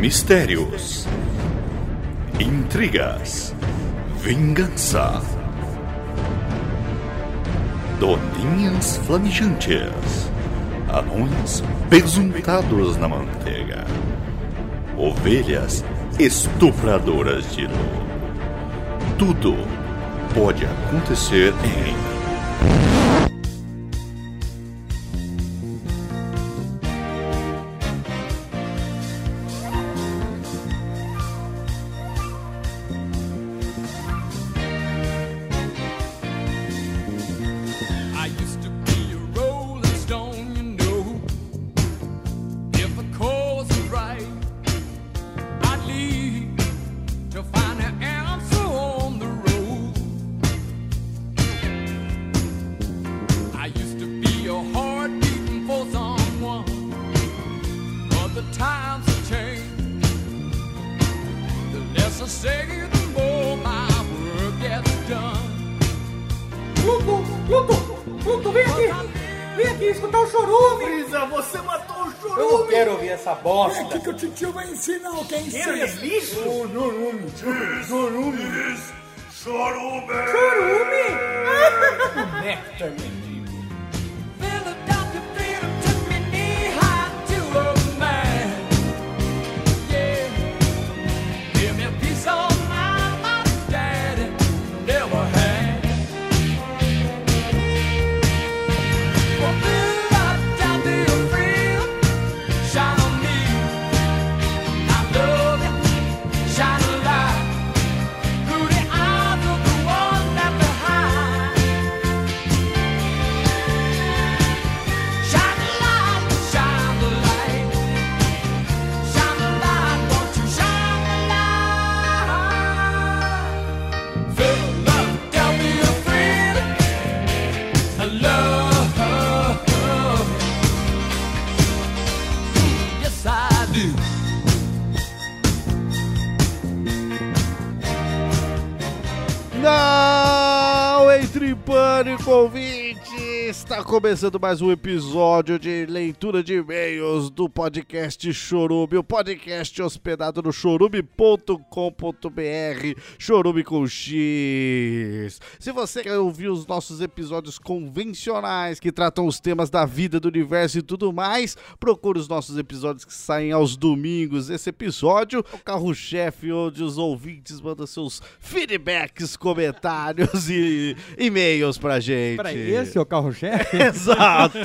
Mistérios, intrigas, vingança, doninhas flamejantes, anões pesuntados na manteiga, ovelhas estupradoras de luz. Tudo pode acontecer em Pluto, vem aqui escutar o chorume. Brisa, você matou o chorume. Eu não quero ouvir essa bosta. Vem aqui que o titio vai ensinar o que é Cheiro de lixo? Chorume. Chorume? Néctar, menino. Não entre em pânico, ouvinte! Está começando mais um episódio de leitura de e-mails do podcast Chorume, o podcast hospedado no chorume.com.br, Chorume com X. Se você quer ouvir os nossos episódios convencionais, que tratam os temas da vida, do universo e tudo mais, procure os nossos episódios que saem aos domingos. Esse episódio é o carro-chefe, onde os ouvintes mandam seus feedbacks, comentários e e-mails pra gente. Peraí, esse é o carro-chefe? Exato.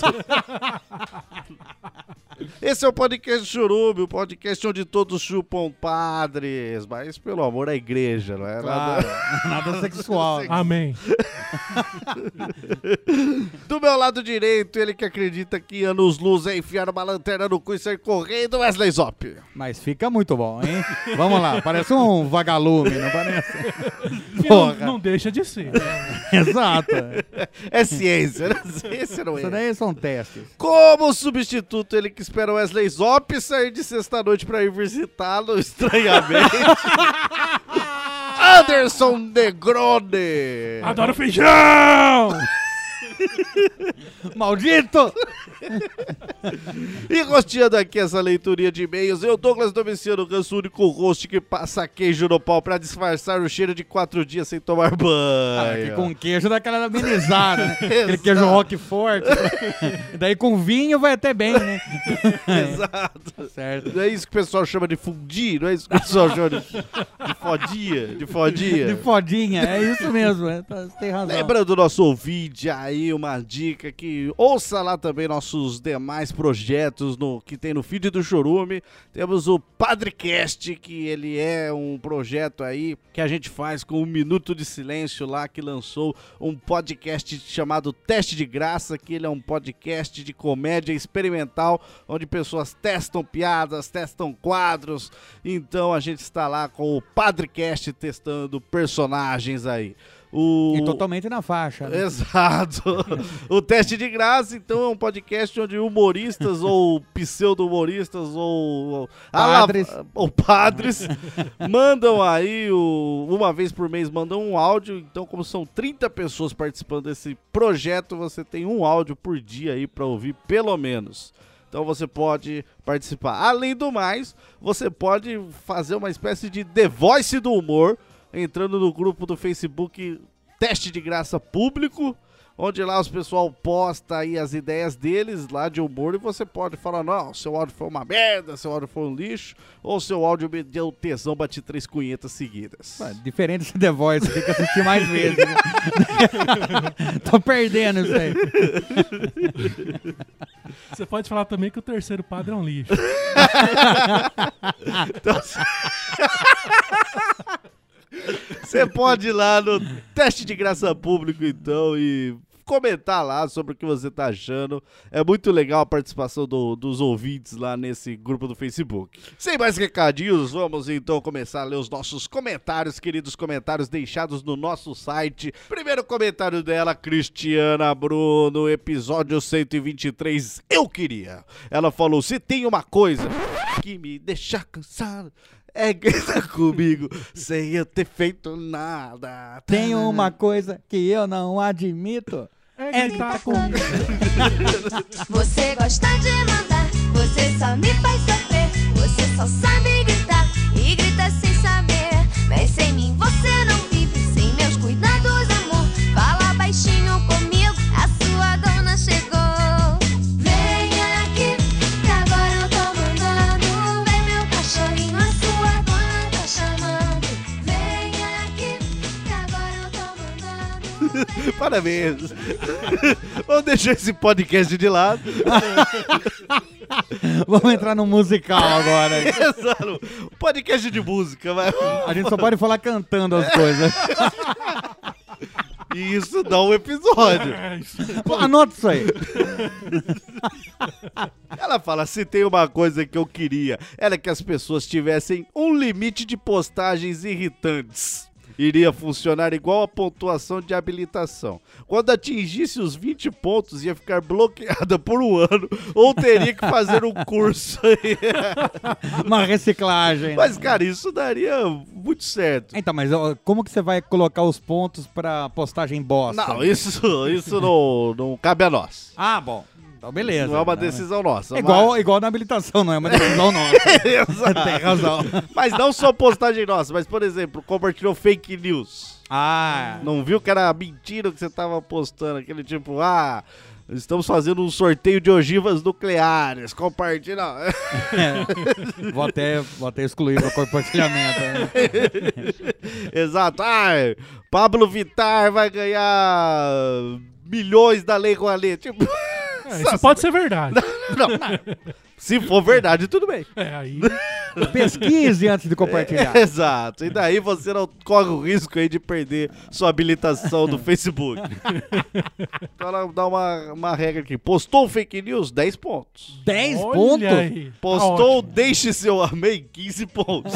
Esse é o podcast Chorume, o podcast onde todos chupam padres, mas pelo amor à igreja, não é? Claro, nada sexual. Amém. Do meu lado direito, ele que acredita que anos-luz é enfiar uma lanterna no cu e sair correndo, Wesley Zop. Mas fica muito bom, hein? Vamos lá, parece um vagalume, não parece? Não deixa de ser. Exato. É ciência, né? Ciência não é. Isso daí são testes. Como substituto, ele que espera o Wesley Zop sair de sexta-noite pra ir visitá-lo estranhamente. Anderson Negrone. Adoro feijão! Maldito! E rosteando aqui essa leiturinha de e-mails, eu, Douglas Domiciano Ganso, o único host que passa queijo no pau pra disfarçar o cheiro de 4 dias sem tomar banho. Que com queijo dá aquela amenizada, né? Aquele queijo Roquefort. Daí com vinho vai até bem, né? Exato. Certo. Não é isso que o pessoal chama de fundir? Não é isso que o pessoal chama de fodinha? De fodinha? De fodinha, é isso mesmo. Você tem razão. Lembrando o nosso ouvinte aí, uma dica que ouça lá também nossos demais projetos que tem no feed do Chorume. Temos o Padrecast, que ele é um projeto aí que a gente faz com 1 Minuto de Silêncio lá, que lançou um podcast chamado Teste de Graça, que ele é um podcast de comédia experimental, onde pessoas testam piadas, testam quadros. Então a gente está lá com o Padrecast testando personagens aí. E totalmente na faixa, né? Exato. O Teste de Graça, então, é um podcast onde humoristas ou pseudo-humoristas ou padres mandam aí, uma vez por mês, mandam um áudio. Então, como são 30 pessoas participando desse projeto, você tem um áudio por dia aí pra ouvir, pelo menos. Então você pode participar. Além do mais, você pode fazer uma espécie de The Voice do humor, entrando no grupo do Facebook Teste de Graça Público, onde lá os pessoal posta aí as ideias deles lá de humor e você pode falar, não, seu áudio foi uma merda, seu áudio foi um lixo, ou seu áudio me deu tesão, bati 3 cunhetas seguidas. Diferente desse The Voice, tem que assistir mais vezes. Né? Tô perdendo isso aí. Você pode falar também que o terceiro padre é um lixo. Então, você pode ir lá no Teste de Graça Público, então, e comentar lá sobre o que você tá achando. É muito legal a participação dos ouvintes lá nesse grupo do Facebook. Sem mais recadinhos, vamos então começar a ler os nossos comentários, queridos comentários deixados no nosso site. Primeiro comentário dela, Cristiana Bruno, episódio 123, eu queria. Ela falou, se tem uma coisa que me deixa cansado, é gritar comigo sem eu ter feito nada. Tem uma coisa que eu não admito. É gritar comigo. Você gosta de mandar, você só me faz sofrer. Você só sabe gritar e grita sem saber. Mas sem mim você não vive, sem meus cuidados, amor. Fala baixinho comigo, a sua dona chegou. Vem aqui, que agora eu tô mandando. Vem meu cachorrinho, a sua dona tá chamando. Vem aqui, que agora eu tô mandando. Parabéns. Vamos deixar esse podcast de lado. Vamos entrar no musical agora. Exato. Podcast de música, vai. A gente só pode falar cantando as coisas. E isso dá um episódio. Anota isso aí. Ela fala, se tem uma coisa que eu queria, era que as pessoas tivessem um limite de postagens irritantes. Iria funcionar igual a pontuação de habilitação. Quando atingisse os 20 pontos, ia ficar bloqueada por um ano, ou teria que fazer um curso. Uma reciclagem. Mas, cara, isso daria muito certo. Então, mas ó, como que você vai colocar os pontos pra postagem bosta? Não, isso não cabe a nós. Ah, bom. Então, beleza. Não é uma decisão nossa. É igual na habilitação, não é uma decisão nossa. Exato. Tem razão. Mas não só postagem nossa, mas, por exemplo, compartilhou fake news. Ah. Não viu que era mentira o que você tava postando? Aquele tipo, estamos fazendo um sorteio de ogivas nucleares. Compartilha. Vou até excluir meu compartilhamento. Né? Exato. Pablo Vittar vai ganhar milhões da Lei Rouanet. Tipo... isso pode ser verdade. Não. Se for verdade, tudo bem. Aí... Pesquise antes de compartilhar. Exato. E daí você não corre o risco aí de perder sua habilitação do Facebook. Então ela dá uma regra aqui. Postou fake news, 10 pontos. 10 Olha pontos? aí. Postou deixe seu amém, 15 pontos.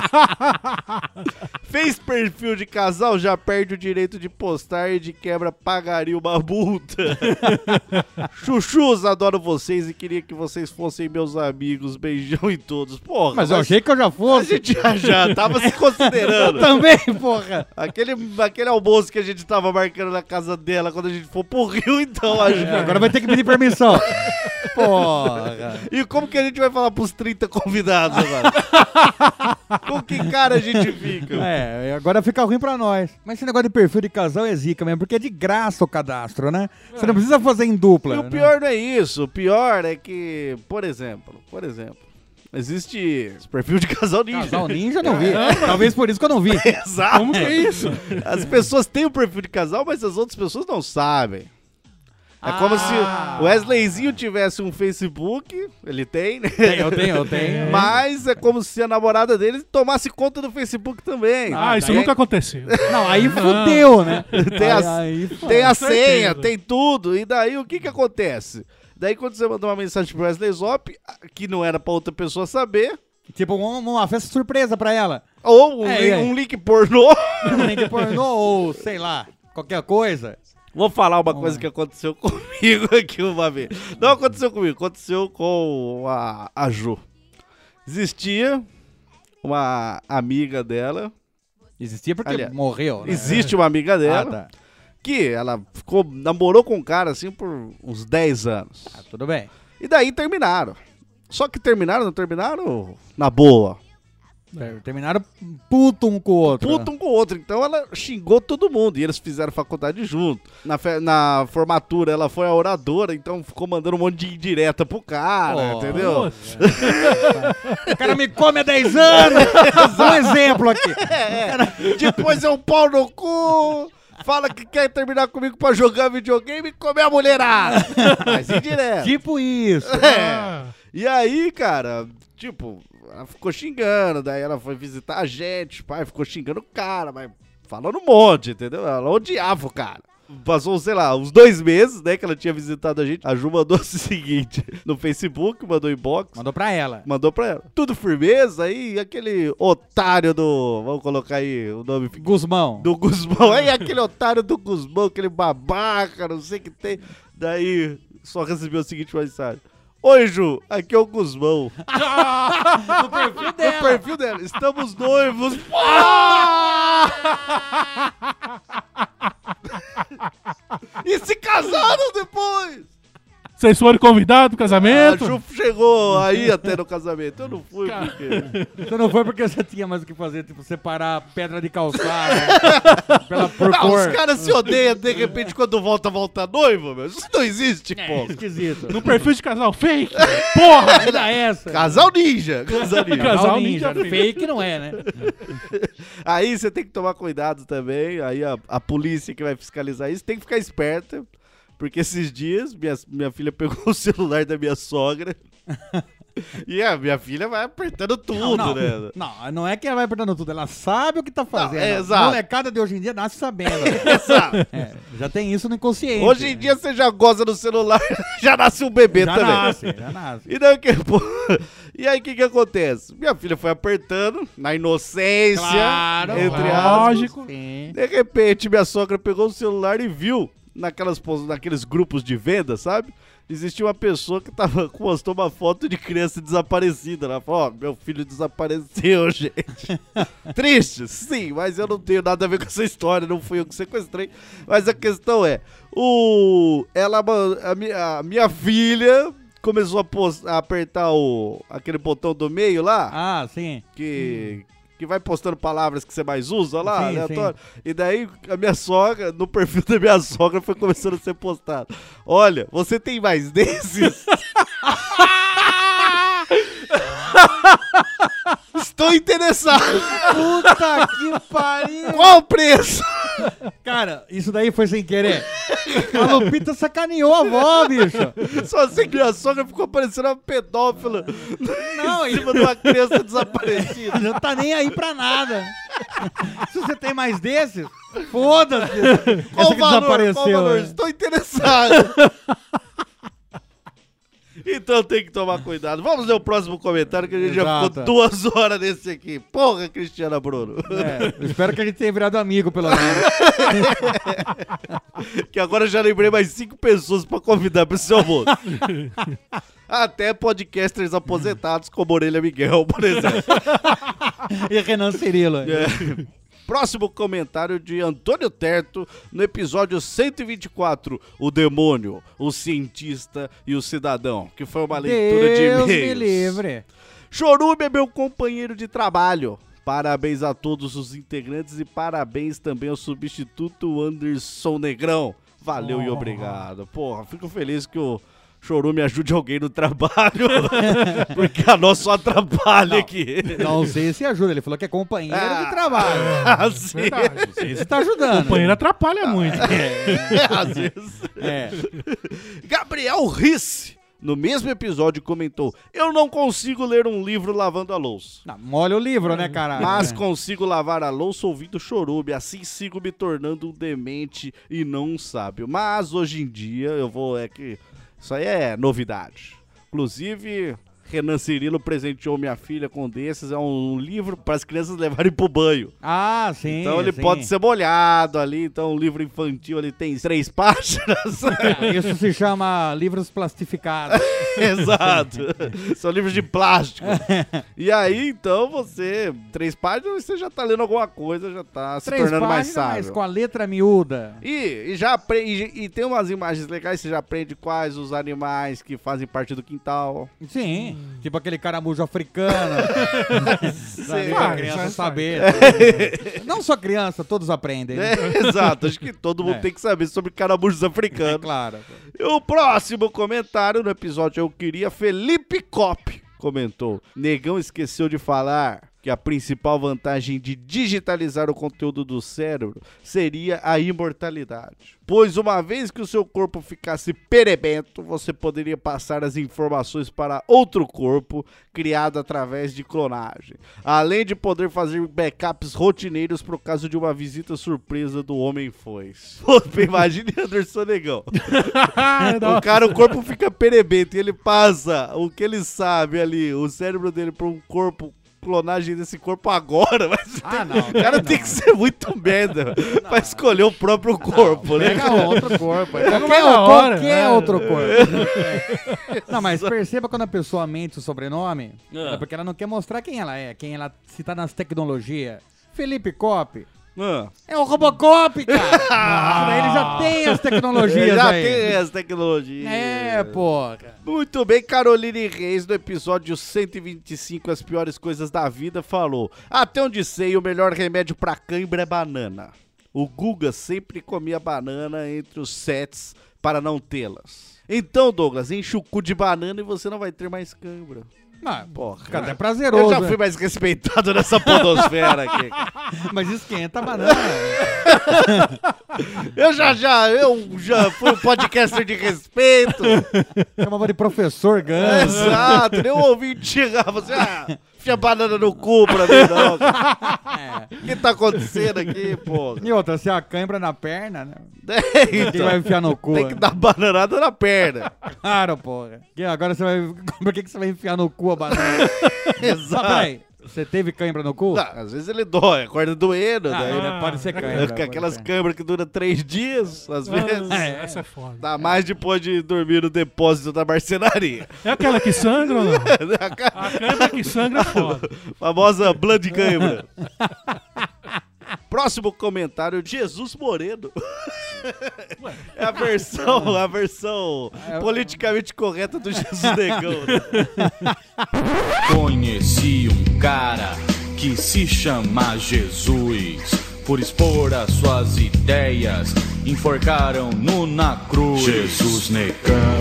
Fez perfil de casal, já perde o direito de postar e de quebra pagaria uma multa. Chuchus, adoro vocês e queria que vocês fossem meus amigos. Beijão em todos. Porra. Mas eu achei que eu já A fosse. gente já tava se considerando. Também, porra. Aquele almoço que a gente tava marcando na casa dela quando a gente for pro Rio, então. Agora vai ter que pedir permissão. Porra. E como que a gente vai falar pros 30 convidados agora? Com que cara a gente fica? Agora fica ruim pra nós. Mas esse negócio de perfil de casal é zica mesmo, porque é de graça o cadastro, né? Você não precisa fazer em dupla. E o pior não é isso. O pior é que, por exemplo, existe esse perfil de casal ninja. Casal ninja eu não vi. Talvez por isso que eu não vi. Exato. Como que é isso? As pessoas têm o perfil de casal, mas as outras pessoas não sabem. É como se o Wesleyzinho tivesse um Facebook, ele tem, né? Eu tenho. Mas é como se a namorada dele tomasse conta do Facebook também. Isso nunca aconteceu. Não, aí fudeu, né? Tem a Com senha, certeza. tem tudo. E daí o que acontece? Daí quando você mandou uma mensagem pro Wesley Zop, que não era pra outra pessoa saber, Tipo, uma festa surpresa pra ela. ou um link pornô. Um link pornô ou, sei lá, qualquer coisa. Vou falar uma coisa que aconteceu comigo aqui uma vez. Não aconteceu comigo, aconteceu com a Ju. Existia uma amiga dela. Existia porque Aliás, morreu, né? Existe uma amiga dela que ela namorou com um cara assim por uns 10 anos. Tudo bem. E daí terminaram. Só que não terminaram na boa. Terminaram puto um com o outro. Puto um com o outro. Então ela xingou todo mundo. E eles fizeram faculdade junto. Na formatura ela foi a oradora, então ficou mandando um monte de indireta pro cara, entendeu? O cara me come há 10 anos. Um exemplo aqui. Depois é um pau no cu. Fala que quer terminar comigo pra jogar videogame e comer a mulherada. Mas indireto. Tipo isso. E aí, cara, tipo, ela ficou xingando, daí ela foi visitar a gente, pai, ficou xingando o cara, mas falando um monte, entendeu? Ela odiava o cara. Passou, sei lá, uns 2 meses, né, que ela tinha visitado a gente. A Ju mandou o seguinte, no Facebook, mandou inbox. Mandou pra ela. Tudo firmeza, aí aquele otário do... Vamos colocar aí o nome... Guzmão. Do Guzmão. Aí aquele otário do Guzmão, aquele babaca, não sei o que tem. Daí só recebeu a seguinte mensagem. Oi, Ju, aqui é o Guzmão. No perfil dela. Estamos noivos. E se casaram depois. Vocês foram convidados pro casamento? A Ju chegou aí até no casamento. Eu não fui porque... Você não foi porque você tinha mais o que fazer, tipo, separar pedra de calçada por não, cor. os caras se odeiam, de repente, quando volta noivo, meu. Isso não existe, pô. Esquisito. No perfil de casal fake? Porra! Ainda essa. Casal ninja. Casal ninja. Fake não é, né? Aí você tem que tomar cuidado também. Aí a polícia que vai fiscalizar isso tem que ficar esperta. Porque esses dias minha filha pegou o celular da minha sogra e a minha filha vai apertando tudo, né? Não é que ela vai apertando tudo, ela sabe o que tá fazendo. Exato. A molecada de hoje em dia nasce sabendo. Exato. Já tem isso no inconsciente. Hoje em dia você já goza no celular, já nasce um bebê também. Já nasce. E aí o que acontece? Minha filha foi apertando, na inocência, Claro, entre lógico. Sim. De repente minha sogra pegou o celular e viu naqueles grupos de venda, sabe? Existia uma pessoa que postou uma foto de criança desaparecida. Ela falou, meu filho desapareceu, gente. Triste, sim, mas eu não tenho nada a ver com essa história, não fui eu que sequestrei. Mas a questão é, a minha filha começou a apertar aquele botão do meio lá. Ah, sim. Que vai postando palavras que você mais usa lá, Sim, aleatório. E daí a minha sogra, no perfil da minha sogra, foi começando a ser postado. Olha, você tem mais desses? Estou interessado. Puta que pariu. Qual o preço? Cara, isso daí foi sem querer. A Lupita sacaneou a avó, bicho. Só sei que minha sogra ficou parecendo uma pedófila em cima de uma criança desaparecida. Não tá nem aí pra nada. Se você tem mais desses, foda-se. Qual Essa que desapareceu. Qual valor? Estou interessado. Então tem que tomar cuidado. Vamos ler o próximo comentário, que a gente já ficou 2 horas nesse aqui. Porra, Cristiana Bruno. Eu espero que a gente tenha virado amigo, pelo menos. Que agora eu já lembrei mais 5 pessoas pra convidar pro seu almoço. Até podcasters aposentados como Orelha Miguel, por exemplo. E Renan Cirilo. Próximo comentário de Antônio Terto, no episódio 124, O Demônio, o Cientista e o Cidadão, que foi uma leitura de e-mails. Deus me livre. Chorume é meu companheiro de trabalho. Parabéns a todos os integrantes e parabéns também ao substituto Anderson Negrão. Valeu e obrigado. Porra, fico feliz que o Chorume ajude alguém no trabalho, porque a nossa só atrapalha aqui. Não sei se ajuda, ele falou que é companheiro de trabalho. Sim. Não sei se tá ajudando. Companheiro atrapalha muito. Às vezes. Gabriel Risse, no mesmo episódio, comentou: eu não consigo ler um livro lavando a louça. Não, molha o livro, né, caralho? Mas consigo lavar a louça ouvindo Chorume, assim sigo me tornando um demente e não um sábio. Mas hoje em dia, isso aí é novidade. Inclusive, Renan Cirilo presenteou minha filha com um desses. É um livro para as crianças levarem pro banho. Ah, sim. Então ele sim. pode ser molhado ali. Então um livro infantil ele tem 3 páginas. Isso se chama livros plastificados. Exato. São livros de plástico. E aí, então, 3 páginas, você já tá lendo alguma coisa, já tá se 3 tornando mais páginas, sábio. mas com a letra miúda. E já aprende, e tem umas imagens legais, você já aprende quais os animais que fazem parte do quintal. Sim, tipo aquele caramujo africano. Sei. Pra criança saber. Não só criança, todos aprendem. Né? Exato, acho que todo mundo tem que saber sobre caramujos africanos. Claro. E o próximo comentário no episódio Eu Queria, Felipe Cop comentou: Negão esqueceu de falar que a principal vantagem de digitalizar o conteúdo do cérebro seria a imortalidade. Pois uma vez que o seu corpo ficasse perebento, você poderia passar as informações para outro corpo criado através de clonagem. Além de poder fazer backups rotineiros por caso de uma visita surpresa do Homem-Foice. Pô, imagine Anderson Negão. O corpo fica perebento e ele passa o que ele sabe ali, o cérebro dele, para um corpo, clonagem desse corpo agora, mas Não, o cara tem que ser muito merda pra escolher o próprio corpo, né? Pega outro corpo. Qualquer outro corpo. Não, mas perceba quando a pessoa mente o sobrenome, é porque ela não quer mostrar quem ela é, se tá nas tecnologias. Felipe Cop. É o Robocop, cara! Ele já tem as tecnologias já aí. tem as tecnologias. É, pô. Muito bem, Caroline Reis, no episódio 125, As Piores Coisas da Vida, falou: até onde sei, o melhor remédio pra cãibra é banana. O Guga sempre comia banana entre os sets para não tê-las. Então, Douglas, enche o cu de banana e você não vai ter mais cãibra. Porra, fica até prazeroso. Eu já fui mais respeitado nessa podosfera aqui. Mas esquenta a banana. Eu já fui um podcaster de respeito. Chamava de professor Gans. Exato, nem um ouvinte chegava assim, enfia banana no cu pra mim, não. O que tá acontecendo aqui, pô? E outra, se a cãibra na perna, né? Então, vai enfiar no cu? tem que dar bananada na perna. Claro, porra. E agora você vai... Por que você vai enfiar no cu a banana? Exato. Peraí, você teve cãibra no cu? Não, às vezes ele dói, acorda doendo. Daí, Pode ser cãibra. aquelas câimbras que duram 3 dias, às vezes. Essa é foda. Dá mais depois de dormir no depósito da marcenaria. É aquela que sangra ou não? A câmera que sangra é foda. Famosa blood câimbra. Próximo comentário, Jesus Moreno. É a versão politicamente correta do Jesus Negão. Conheci um cara que se chama Jesus. Por expor as suas ideias, enforcaram-no na cruz. Jesus Negão.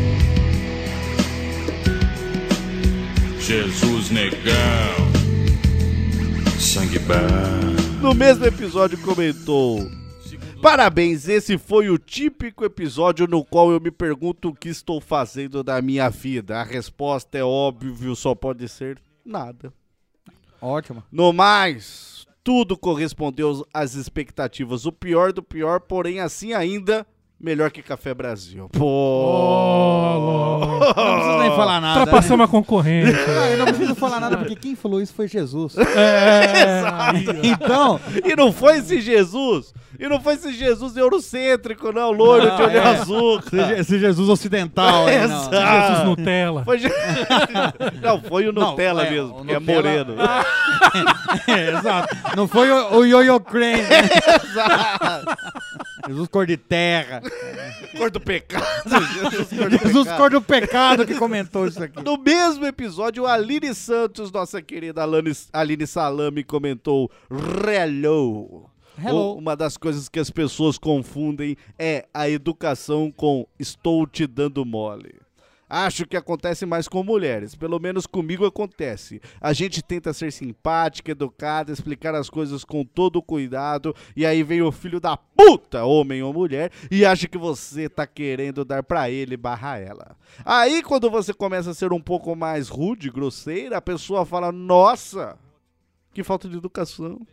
Jesus Negão. Sangue bom. No mesmo episódio comentou: parabéns, esse foi o típico episódio no qual eu me pergunto o que estou fazendo da minha vida. A resposta é óbvio, só pode ser nada. Ótimo. No mais, tudo correspondeu às expectativas. O pior do pior, porém assim ainda, melhor que Café Brasil. Pô! Não precisa nem falar nada. Ultrapassamos a concorrência. Eu não preciso falar nada, porque quem falou isso foi Jesus. Exato. Então... E não foi esse Jesus eurocêntrico, não, loiro de olho azul. Esse Jesus ocidental. Aí, não. Jesus Nutella. Não, foi o Nutella Não, mesmo, o porque Nutella- é moreno. Exato. Não foi o Yo-Yo Crane. Exato. Jesus cor de terra. Cor do pecado. Jesus cor do pecado que comentou isso aqui. No mesmo episódio, a Aline Santos, nossa querida Aline Salame, comentou Hello. Hello. Uma das coisas que as pessoas confundem é a educação com estou te dando mole. Acho que acontece mais com mulheres, pelo menos comigo acontece. A gente tenta ser simpática, educada, explicar as coisas com todo cuidado, e aí vem o filho da puta, homem ou mulher, e acha que você tá querendo dar pra ele barra ela. Aí quando você começa a ser um pouco mais rude, grosseira, a pessoa fala, nossa, que falta de educação.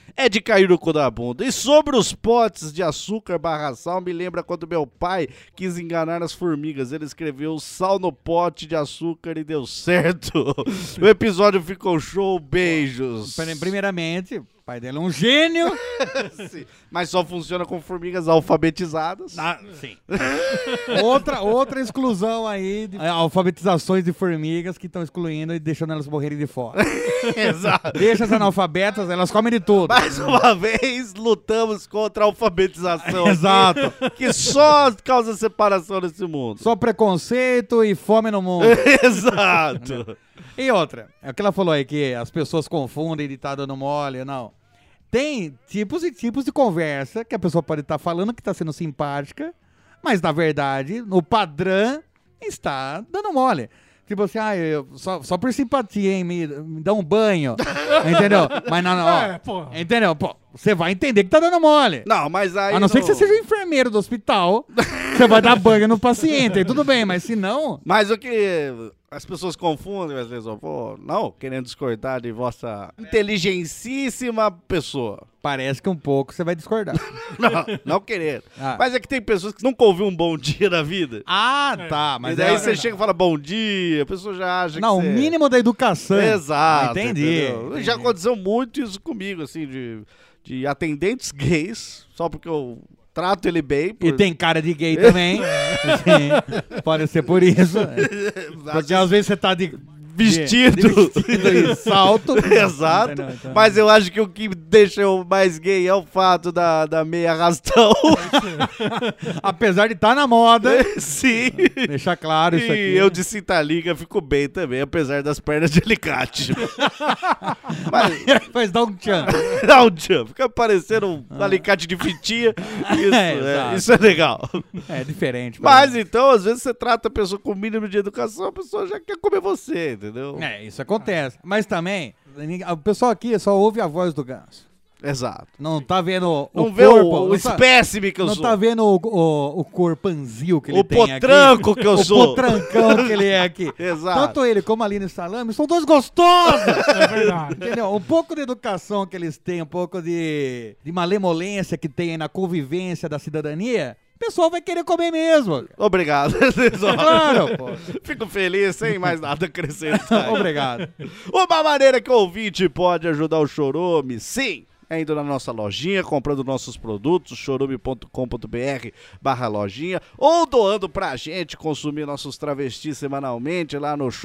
é de cair no cu da bunda. E sobre os potes de açúcar / sal, me lembra quando meu pai quis enganar as formigas. Ele escreveu sal no pote de açúcar e deu certo. O episódio ficou show, beijos. Primeiramente, o pai dele é um gênio. Sim, mas só funciona com formigas alfabetizadas. Sim. outra exclusão aí de alfabetizações de formigas que estão excluindo e deixando elas morrerem de fora. Exato. Deixa as analfabetas, elas comem de tudo. Mais uma vez, lutamos contra a alfabetização. Exato. Que só causa separação nesse mundo. Só preconceito e fome no mundo. Exato. E outra, é o que ela falou aí, que as pessoas confundem de estar dando mole, não. Tem tipos e tipos de conversa que a pessoa pode estar falando que está sendo simpática, mas na verdade, no padrão, está dando mole. Tipo assim, só por simpatia, hein, me dá um banho, entendeu? Mas não, entendeu? Pô, você vai entender que tá dando mole. Não, mas aí... A não ser que você seja enfermeiro do hospital, você vai dar banho no paciente, aí tudo bem, mas se não... Mas o que as pessoas confundem, às vezes, não, querendo discordar de vossa inteligencíssima pessoa. Parece que um pouco você vai discordar. Não querendo. Mas é que tem pessoas que nunca ouviram um bom dia na vida. Tá, mas e daí você chega e fala bom dia, a pessoa já acha que o mínimo da educação. Exato. Entendi. Já aconteceu muito isso comigo, assim, de atendentes gays, só porque eu trato ele bem. E tem cara de gay também. Sim, pode ser por isso. Porque às vezes você tá de vestido e salto. Exato. Então. Mas eu acho que o que deixa eu mais gay é o fato da meia arrastão. Apesar de estar na moda. Sim. Deixar claro isso aqui. E eu de cinta-liga fico bem também, apesar das pernas de alicate. Mas dá um tchan. Dá um tchan. Fica parecendo um alicate de fitinha. Isso é legal. É diferente. Mas então, às vezes você trata a pessoa com o mínimo de educação, a pessoa já quer comer você, entendeu? Isso acontece. Mas também, o pessoal aqui só ouve a voz do Ganso. Exato. Não tá vendo não vê o espécime que eu sou. Não tá vendo o corpanzil que ele tem aqui. O potranco que eu sou. O potrancão que ele é aqui. Exato. Tanto ele como a Aline Salame são dois gostosos. É verdade. Entendeu? Um pouco de educação que eles têm, um pouco de malemolência que tem aí na convivência da cidadania, o pessoal vai querer comer mesmo. Obrigado. Claro, pô. Fico feliz, sem mais nada a acrescentar. Obrigado. Uma maneira que o ouvinte pode ajudar o Chorume, sim, é indo na nossa lojinha, comprando nossos produtos, chorume.com.br/lojinha, ou doando pra gente consumir nossos travestis semanalmente lá no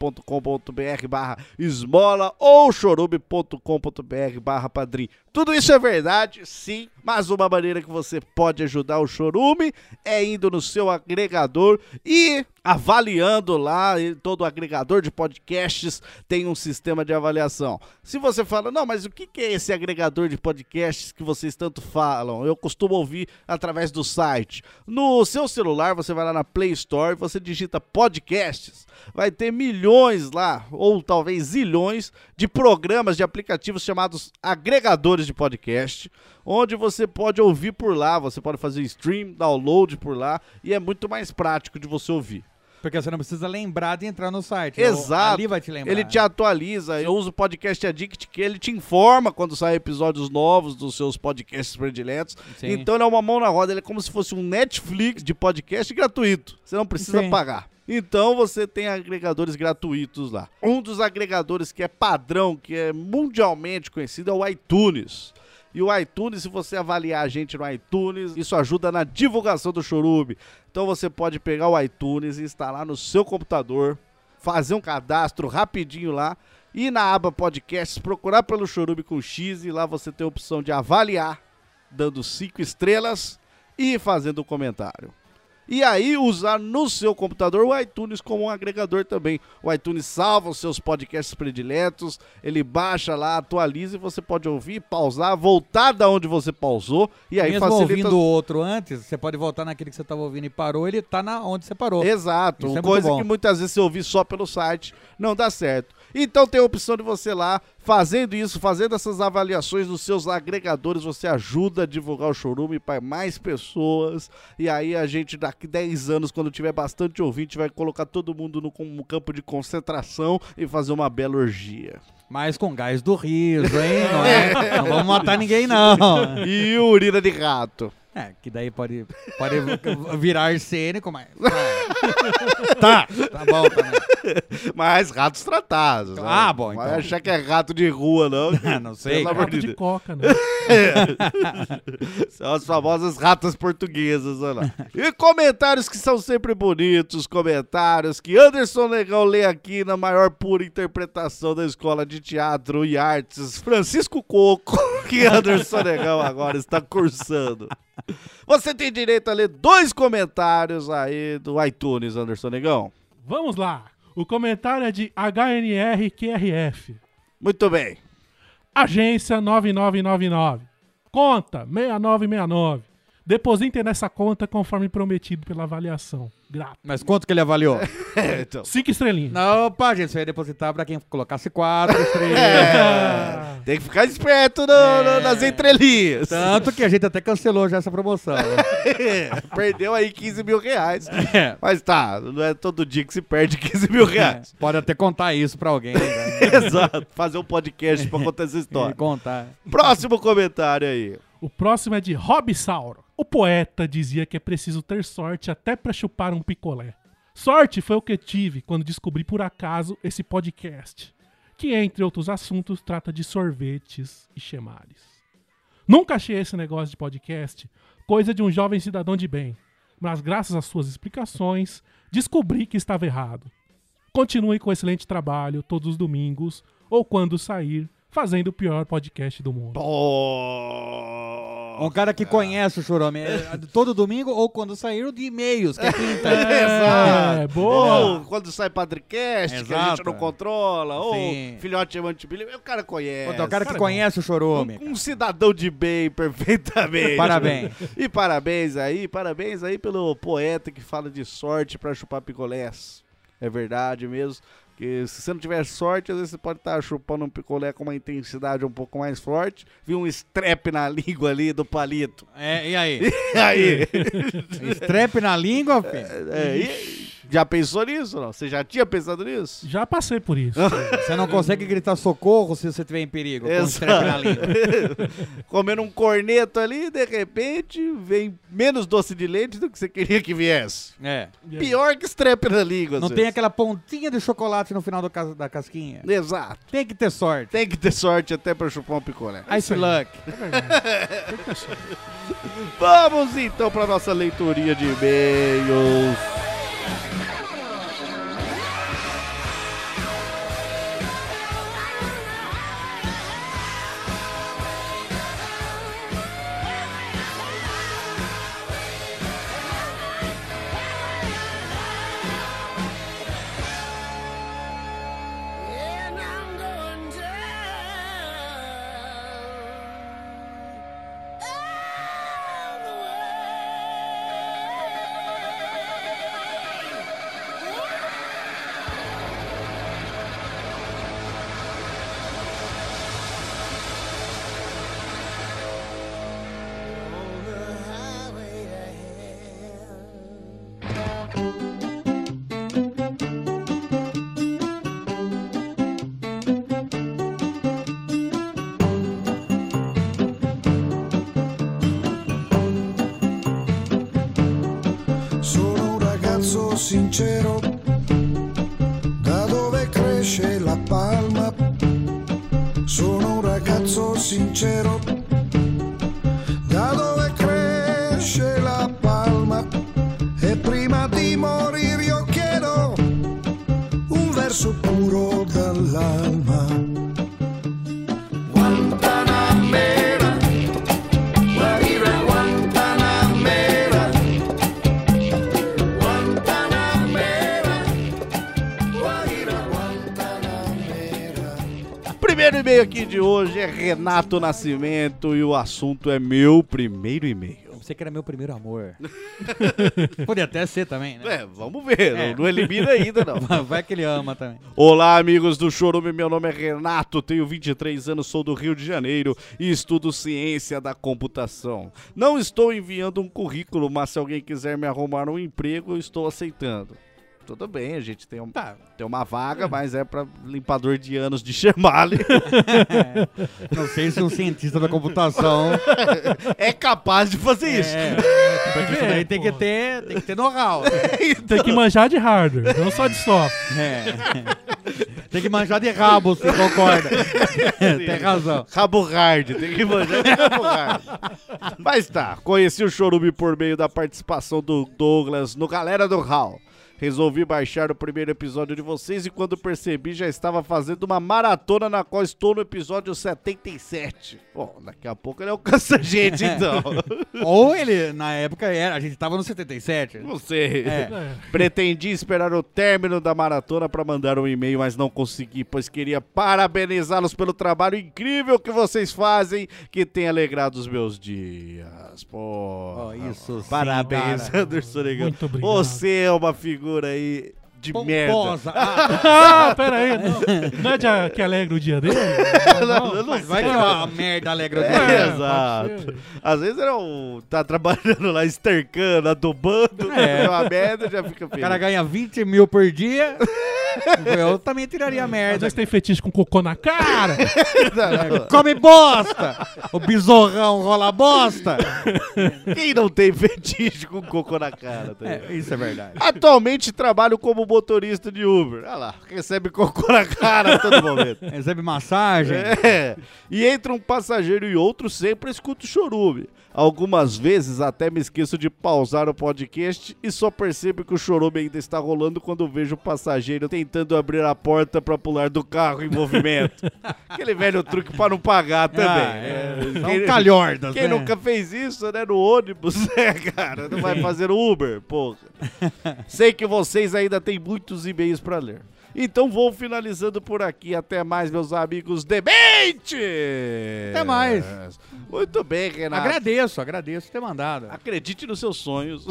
chorume.com.br/esmola ou chorume.com.br/padrim. Tudo isso é verdade, sim, mas uma maneira que você pode ajudar o Chorume é indo no seu agregador e avaliando lá. Todo agregador de podcasts tem um sistema de avaliação. Se você fala, não, mas o que é esse agregador de podcasts que vocês tanto falam? Eu costumo ouvir através do site. No seu celular, você vai lá na Play Store, você digita podcasts. Vai ter milhões lá, ou talvez zilhões, de programas, de aplicativos chamados agregadores de podcast, onde você pode ouvir por lá, você pode fazer stream, download por lá, e é muito mais prático de você ouvir. Porque você não precisa lembrar de entrar no site. Exato. Ali vai te lembrar. Ele te atualiza. Eu uso o Podcast Addict, que ele te informa quando saem episódios novos dos seus podcasts prediletos. Sim. Então ele é uma mão na roda. Ele é como se fosse um Netflix de podcast gratuito. Você não precisa pagar. Então você tem agregadores gratuitos lá. Um dos agregadores que é padrão, que é mundialmente conhecido, é o iTunes. E o iTunes, se você avaliar a gente no iTunes, isso ajuda na divulgação do Chorume. Então você pode pegar o iTunes e instalar no seu computador, fazer um cadastro rapidinho lá, ir na aba podcasts, procurar pelo Chorume com X, e lá você tem a opção de avaliar, dando 5 estrelas e fazendo um comentário. E aí usar no seu computador o iTunes como um agregador também. O iTunes salva os seus podcasts prediletos, ele baixa lá, atualiza, e você pode ouvir, pausar, voltar da onde você pausou, e aí mesmo facilita... ouvindo o outro antes, você pode voltar naquele que você estava ouvindo e parou, ele tá onde você parou. Exato, isso coisa que muitas vezes você ouvir só pelo site não dá certo. Então tem a opção de você lá, fazendo isso, fazendo essas avaliações nos seus agregadores, você ajuda a divulgar o Chorume para mais pessoas, e aí a gente dá daqui 10 anos, quando tiver bastante ouvinte, vai colocar todo mundo no campo de concentração e fazer uma bela orgia. Mas com gás do riso, hein? Não vamos matar ninguém, não. E urina de rato. Que daí pode virar arsênico, mas... Tá bom também. Mas ratos tratados. Né? Bom, então. Não vai achar que é rato de rua, não. Não sei. Rato de coca, né? São as famosas ratas portuguesas, olha lá. E comentários que são sempre bonitos, comentários que Anderson Negão lê aqui na maior pura interpretação da Escola de Teatro e Artes Francisco Coco, que Anderson Negão agora está cursando. Você tem direito a ler 2 comentários aí do iTunes, Anderson Negão. Vamos lá. O comentário é de HNRQRF. Muito bem. Agência 9999. Conta 6969. Depositem nessa conta conforme prometido pela avaliação. Grato. Mas quanto que ele avaliou? Então. 5 estrelinhas. Não, opa, gente, você ia depositar pra quem colocasse 4 estrelas. Tem que ficar esperto nas entrelinhas. Tanto que a gente até cancelou já essa promoção. Perdeu aí 15 mil reais. Mas tá, não é todo dia que se perde 15 mil reais. Pode até contar isso pra alguém. Né? Exato, fazer um podcast pra contar essa história. Contar. Próximo comentário aí. O próximo é de Rob Sauro. O poeta dizia que é preciso ter sorte até pra chupar um picolé. Sorte foi o que tive quando descobri por acaso esse podcast, que entre outros assuntos trata de sorvetes e chemares. Nunca achei esse negócio de podcast coisa de um jovem cidadão de bem, mas graças às suas explicações descobri que estava errado. Continue com o excelente trabalho todos os domingos ou quando sair, fazendo o pior podcast do mundo. Um cara que conhece o Chorume todo domingo ou quando sair de e-mails, que é quinta. Boa. Ou quando sai Padrecast, que a gente não controla. Ou Filhote Amantibili, o cara conhece. O cara que conhece o Chorume. Um cidadão de bem, perfeitamente. Parabéns. E parabéns aí pelo poeta que fala de sorte pra chupar picolés. É verdade mesmo. Porque se você não tiver sorte, às vezes você pode estar chupando um picolé com uma intensidade um pouco mais forte, viu um strep na língua ali do palito. E aí? E aí? Strep na língua, filho? Já pensou nisso, não? Você já tinha pensado nisso? Já passei por isso. Você não consegue gritar socorro se você estiver em perigo, com strep na língua. Comendo um corneto ali, de repente, vem menos doce de leite do que você queria que viesse. Pior que strep na língua. Não tem aquela pontinha de chocolate no final da casquinha. Exato. Tem que ter sorte. Tem que ter sorte até pra chupar um picolé. Ice luck. Vamos então pra nossa leitoria de e-mails. Sincero, da dove cresce la palma, sono un ragazzo sincero, da dove cresce la palma, e prima di morire io chiedo un verso puro dall'alma. Guantanamera, guarire Guantanamera. Primeiro e-mail aqui de hoje é Renato Nascimento e o assunto é meu primeiro e-mail. Você que era meu primeiro amor. Podia até ser também, né? Vamos ver. Não elimina ainda, não. Vai que ele ama também. Olá, amigos do Chorume. Meu nome é Renato, tenho 23 anos, sou do Rio de Janeiro e estudo ciência da computação. Não estou enviando um currículo, mas se alguém quiser me arrumar um emprego, eu estou aceitando. Tudo bem, a gente tem uma vaga, mas é pra limpador de anos de Chermale. Não sei se um cientista da computação é capaz de fazer isso. Porque isso daí tem que ter know-how. Tem que manjar de hardware, não só de software. Tem que manjar de rabo, você concorda. Tem razão. Rabo hard, tem que manjar de rabo hard. Mas tá, conheci o Chorume por meio da participação do Douglas no Galera do Hall. Resolvi baixar o primeiro episódio de vocês e quando percebi já estava fazendo uma maratona na qual estou no episódio 77. Bom, daqui a pouco ele alcança a gente, então. Ou ele, na época, a gente tava no 77. Não sei. Pretendi esperar o término da maratona para mandar um e-mail, mas não consegui, pois queria parabenizá-los pelo trabalho incrível que vocês fazem, que tem alegrado os meus dias. Pô, isso parabéns, sim, Anderson Negão. Muito obrigado. Você é uma figura aí de merda. Pera aí, não é que alegra o dia dele? Não vai que é uma merda alegra o dia. Exato. Às vezes tá trabalhando lá, estercando, adubando, uma merda, já fica feliz. O cara ganha 20 mil por dia, eu também tiraria Às merda. vezes tem fetiche com cocô na cara. Come bosta! O besorrão rola bosta! Quem não tem fetiche com cocô na cara? Isso é verdade. Atualmente trabalho como motorista de Uber. Olha lá, recebe cocô na cara a todo momento. Recebe massagem. E entre um passageiro e outro sempre escuto chorume. Algumas vezes até me esqueço de pausar o podcast e só percebo que o chorume ainda está rolando quando vejo o passageiro tentando abrir a porta para pular do carro em movimento. Aquele velho truque para não pagar também. São calhordas, Quem nunca fez isso, né, no ônibus, cara, não vai fazer Uber, porra. Sei que vocês ainda têm muitos e-mails para ler. Então vou finalizando por aqui. Até mais, meus amigos Demente! Até mais. Muito bem, Renato. Agradeço ter mandado. Acredite nos seus sonhos.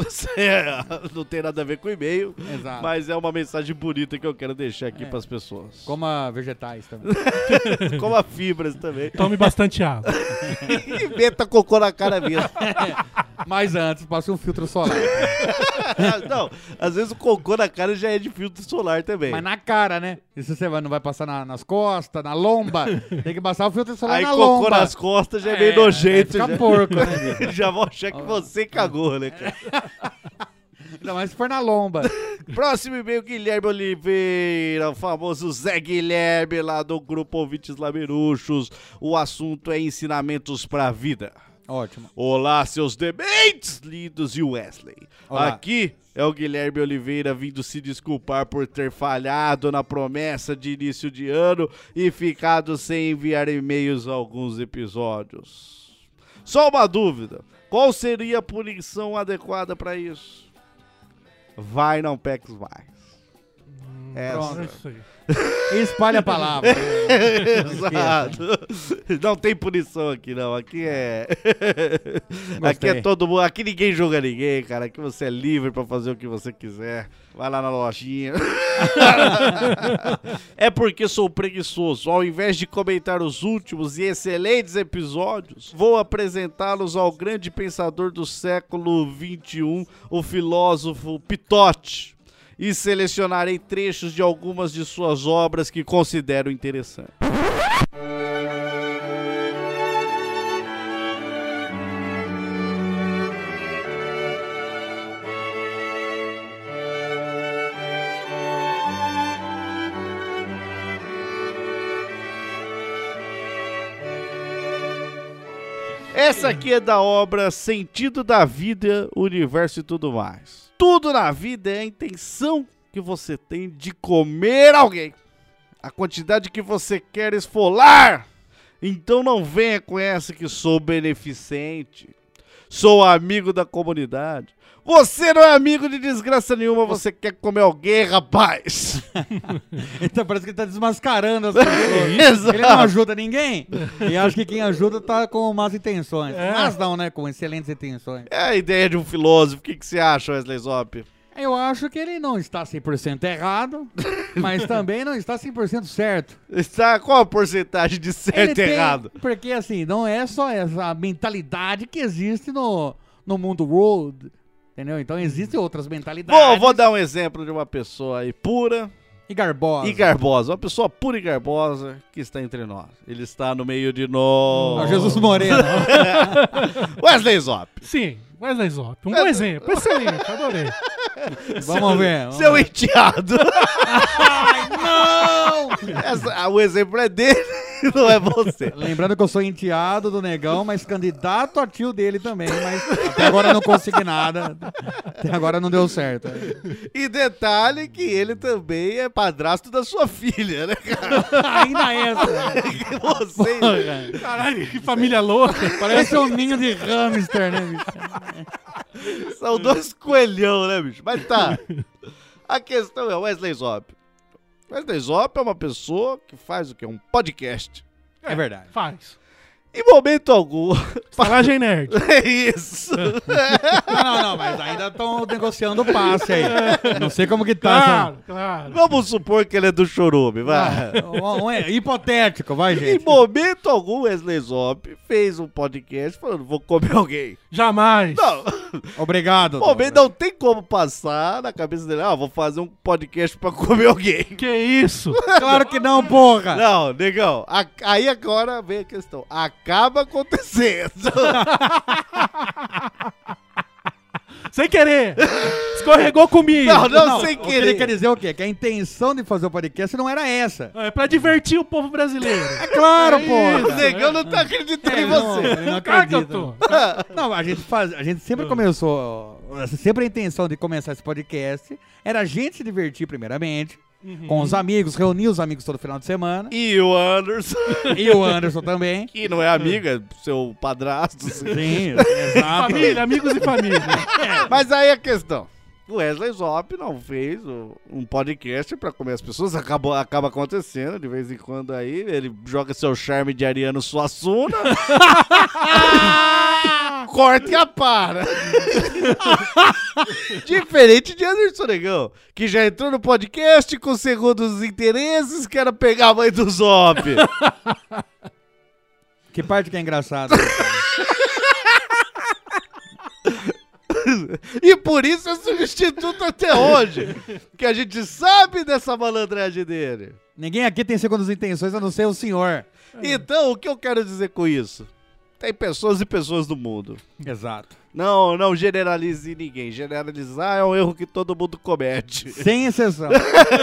Não tem nada a ver com e-mail. Exato. Mas é uma mensagem bonita que eu quero deixar aqui pras pessoas. Coma vegetais também. Coma fibras também. Tome bastante água. E meta cocô na cara mesmo. Mas antes, passe um filtro solar. Não, às vezes o cocô na cara já é de filtro solar também. Mas na cara, né? E se você não vai passar nas costas, na lomba, tem que passar o filtro solar aí na cocô lomba. nas costas já é meio nojento. Fica já. porco, né? Já vão achar que você cagou, né, cara? Ainda mais se for na lomba. Próximo e-mail, Guilherme Oliveira, o famoso Zé Guilherme, lá do grupo Ouvintes Lameruxos. O assunto é ensinamentos pra vida. Ótimo. Olá, seus dementes lindos e Wesley. Olá. Aqui é o Guilherme Oliveira vindo se desculpar por ter falhado na promessa de início de ano e ficado sem enviar e-mails a alguns episódios. Só uma dúvida, qual seria a punição adequada para isso? Vai, não peques mais. Pronto, é isso aí. Espalha a palavra. Exato. Não tem punição aqui, não. Aqui é. Aqui Gostei. é todo mundo. Aqui ninguém julga ninguém, cara. Aqui você é livre pra fazer o que você quiser. Vai lá na lojinha. É porque sou preguiçoso. Ao invés de comentar os últimos e excelentes episódios, vou apresentá-los ao grande pensador do século XXI, o filósofo Pitote. E selecionarei trechos de algumas de suas obras que considero interessantes. Essa aqui é da obra Sentido da Vida, Universo e Tudo Mais. Tudo na vida é a intenção que você tem de comer alguém. A quantidade que você quer esfolar. Então não venha com essa que sou beneficente. Sou amigo da comunidade. Você não é amigo de desgraça nenhuma, você quer comer alguém, rapaz. Então parece que ele tá desmascarando as pessoas. Exato. Ele não ajuda ninguém. E acho que quem ajuda tá com más intenções. É. Mas não, né? Com excelentes intenções. É a ideia de um filósofo. O que você acha, Wesley Zop? Eu acho que ele não está 100% errado, mas também não está 100% certo. Qual a porcentagem de certo e errado? Porque assim, não é só essa mentalidade que existe no mundo world, entendeu? Então existem outras mentalidades. Vou dar um exemplo de uma pessoa aí pura E garbosa. e garbosa. Uma pessoa pura e garbosa que está entre nós. Ele está no meio de nós. Ó, Jesus Moreno. Wesley Zop. Sim, Wesley Zop. Um bom exemplo. Excelente, adorei. Vamos ver. Seu enteado. Ai, não! O exemplo é dele, não é você. Lembrando que eu sou enteado do Negão, mas candidato a tio dele também, mas até agora não consegui nada. Até agora não deu certo. E detalhe que ele também é padrasto da sua filha, né, cara? Ainda essa. Que você... Caralho, que família louca. Parece um ninho de hamster, né, bicho? São dois coelhão, né, bicho? Mas tá. A questão é o Wesley Zop. Wesley Zop é uma pessoa que faz o quê? Um podcast. É verdade. Faz. Em momento algum. Estalagem nerd. É isso. Não, mas ainda estão negociando o passe aí. Não sei como que tá. Claro, claro. Vamos supor que ele é do Chorume, vai. Hipotético, vai, Em gente. momento algum, Wesley Zop fez um podcast falando, vou comer alguém. Jamais. Não. Obrigado. Momento não tem como passar na cabeça dele, vou fazer um podcast pra comer alguém. Que isso? Claro que não, porra. Não, negão, aí agora vem a questão. Acaba acontecendo. Sem querer. Escorregou comigo. Não, sem O que ele querer. quer dizer é o quê? Que a intenção de fazer o podcast não era essa. É pra divertir o povo brasileiro. É claro, É porra. O negão não tá acreditando em você. Ele não Claro que eu acredita. tô. Não, a gente sempre começou. Sempre a intenção de começar esse podcast era a gente se divertir, primeiramente, com os amigos, reunir os amigos todo final de semana. E o Anderson, E o Anderson também. que não é amiga, seu padrasto. Sim, exato. Família, amigos e família. Mas aí a questão. O Wesley Zop não fez um podcast pra comer as pessoas, acaba acontecendo de vez em quando aí, ele joga seu charme de Ariano Suassuna, corta e apara. Diferente de Anderson Negão, que já entrou no podcast com segundos interesses, que era pegar a mãe do Zop. Que parte que é engraçada? E por isso é substituto até hoje, que a gente sabe dessa malandragem dele. Ninguém aqui tem segundas intenções a não ser o senhor. Então, o que eu quero dizer com isso? Tem pessoas e pessoas no mundo. Exato. Não generalize ninguém. Generalizar é um erro que todo mundo comete. Sem exceção.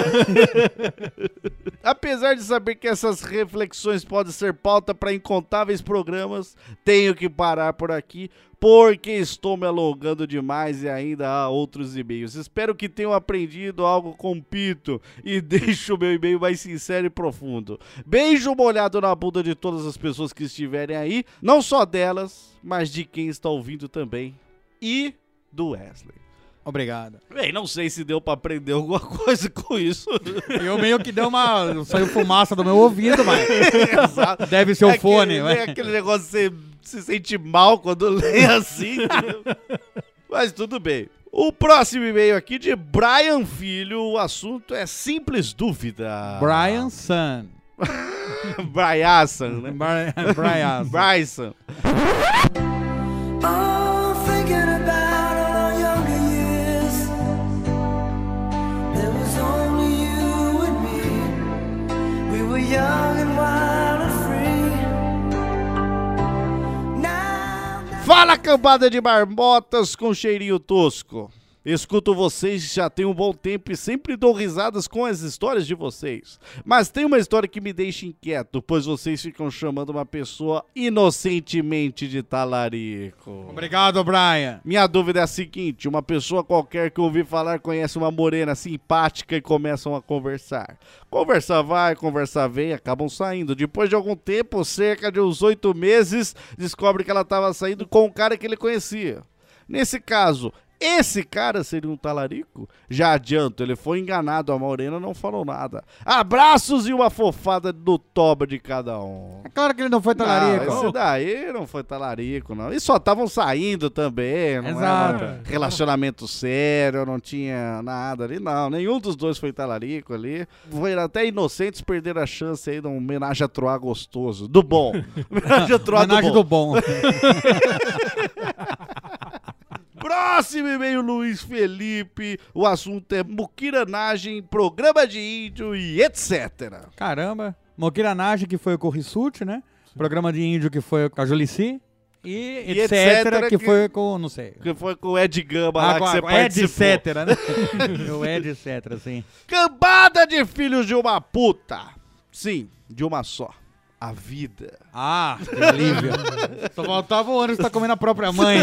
Apesar de saber que essas reflexões podem ser pauta para incontáveis programas, tenho que parar por aqui, porque estou me alongando demais e ainda há outros e-mails. Espero que tenham aprendido algo com o Pito e deixo o meu e-mail mais sincero e profundo. Beijo molhado na bunda de todas as pessoas que estiverem aí, não só delas, mas de quem está ouvindo também, e do Wesley. Obrigado. Bem, não sei se deu pra aprender alguma coisa com isso. Eu meio que deu saiu fumaça do meu ouvido, mas Exato. deve ser o fone. É aquele negócio que você se sente mal quando lê assim. Entendeu? Mas tudo bem. O próximo e-mail aqui de Brian Filho, o assunto é simples dúvida. Brian Sun. Brian, né? Brian. Bryson. Oh, thinking about all our younger years. There was only you and me. We were young and wild and free. Now Fala, cambada de marmotas com cheirinho tosco. Escuto vocês já tem um bom tempo e sempre dou risadas com as histórias de vocês. Mas tem uma história que me deixa inquieto, pois vocês ficam chamando uma pessoa inocentemente de talarico. Obrigado, Brian. Minha dúvida é a seguinte, uma pessoa qualquer que ouvi falar conhece uma morena simpática e começam a conversar. Conversa vai, conversa vem, acabam saindo. Depois de algum tempo, cerca de uns 8 meses, descobre que ela estava saindo com um cara que ele conhecia. Nesse caso, esse cara seria um talarico? Já adianto, ele foi enganado, a morena não falou nada. Abraços e uma fofada do toba de cada um. É claro que ele não foi talarico. Não, esse daí não foi talarico, não. E só estavam saindo também, não Exato. era relacionamento sério, não tinha nada ali, não. Nenhum dos dois foi talarico ali. Foi até inocentes, perderam a chance aí de um homenagem a Troá gostoso. Do bom. Homenagem a Troá do bom. Próximo e-mail, Luiz Felipe. O assunto é muquiranagem, programa de índio e etc. Caramba. Muquiranagem, que foi com o Rissuti, né? Programa de índio, que foi com a Julici. E etc, que foi com, não sei. Que foi com o Ed Gama lá que você participou. Etc, né? O Ed etc, sim. Cambada de filhos de uma puta. Sim, de uma só. A vida. Ah, que alívio. Só faltava o ano que você tá comendo a própria mãe,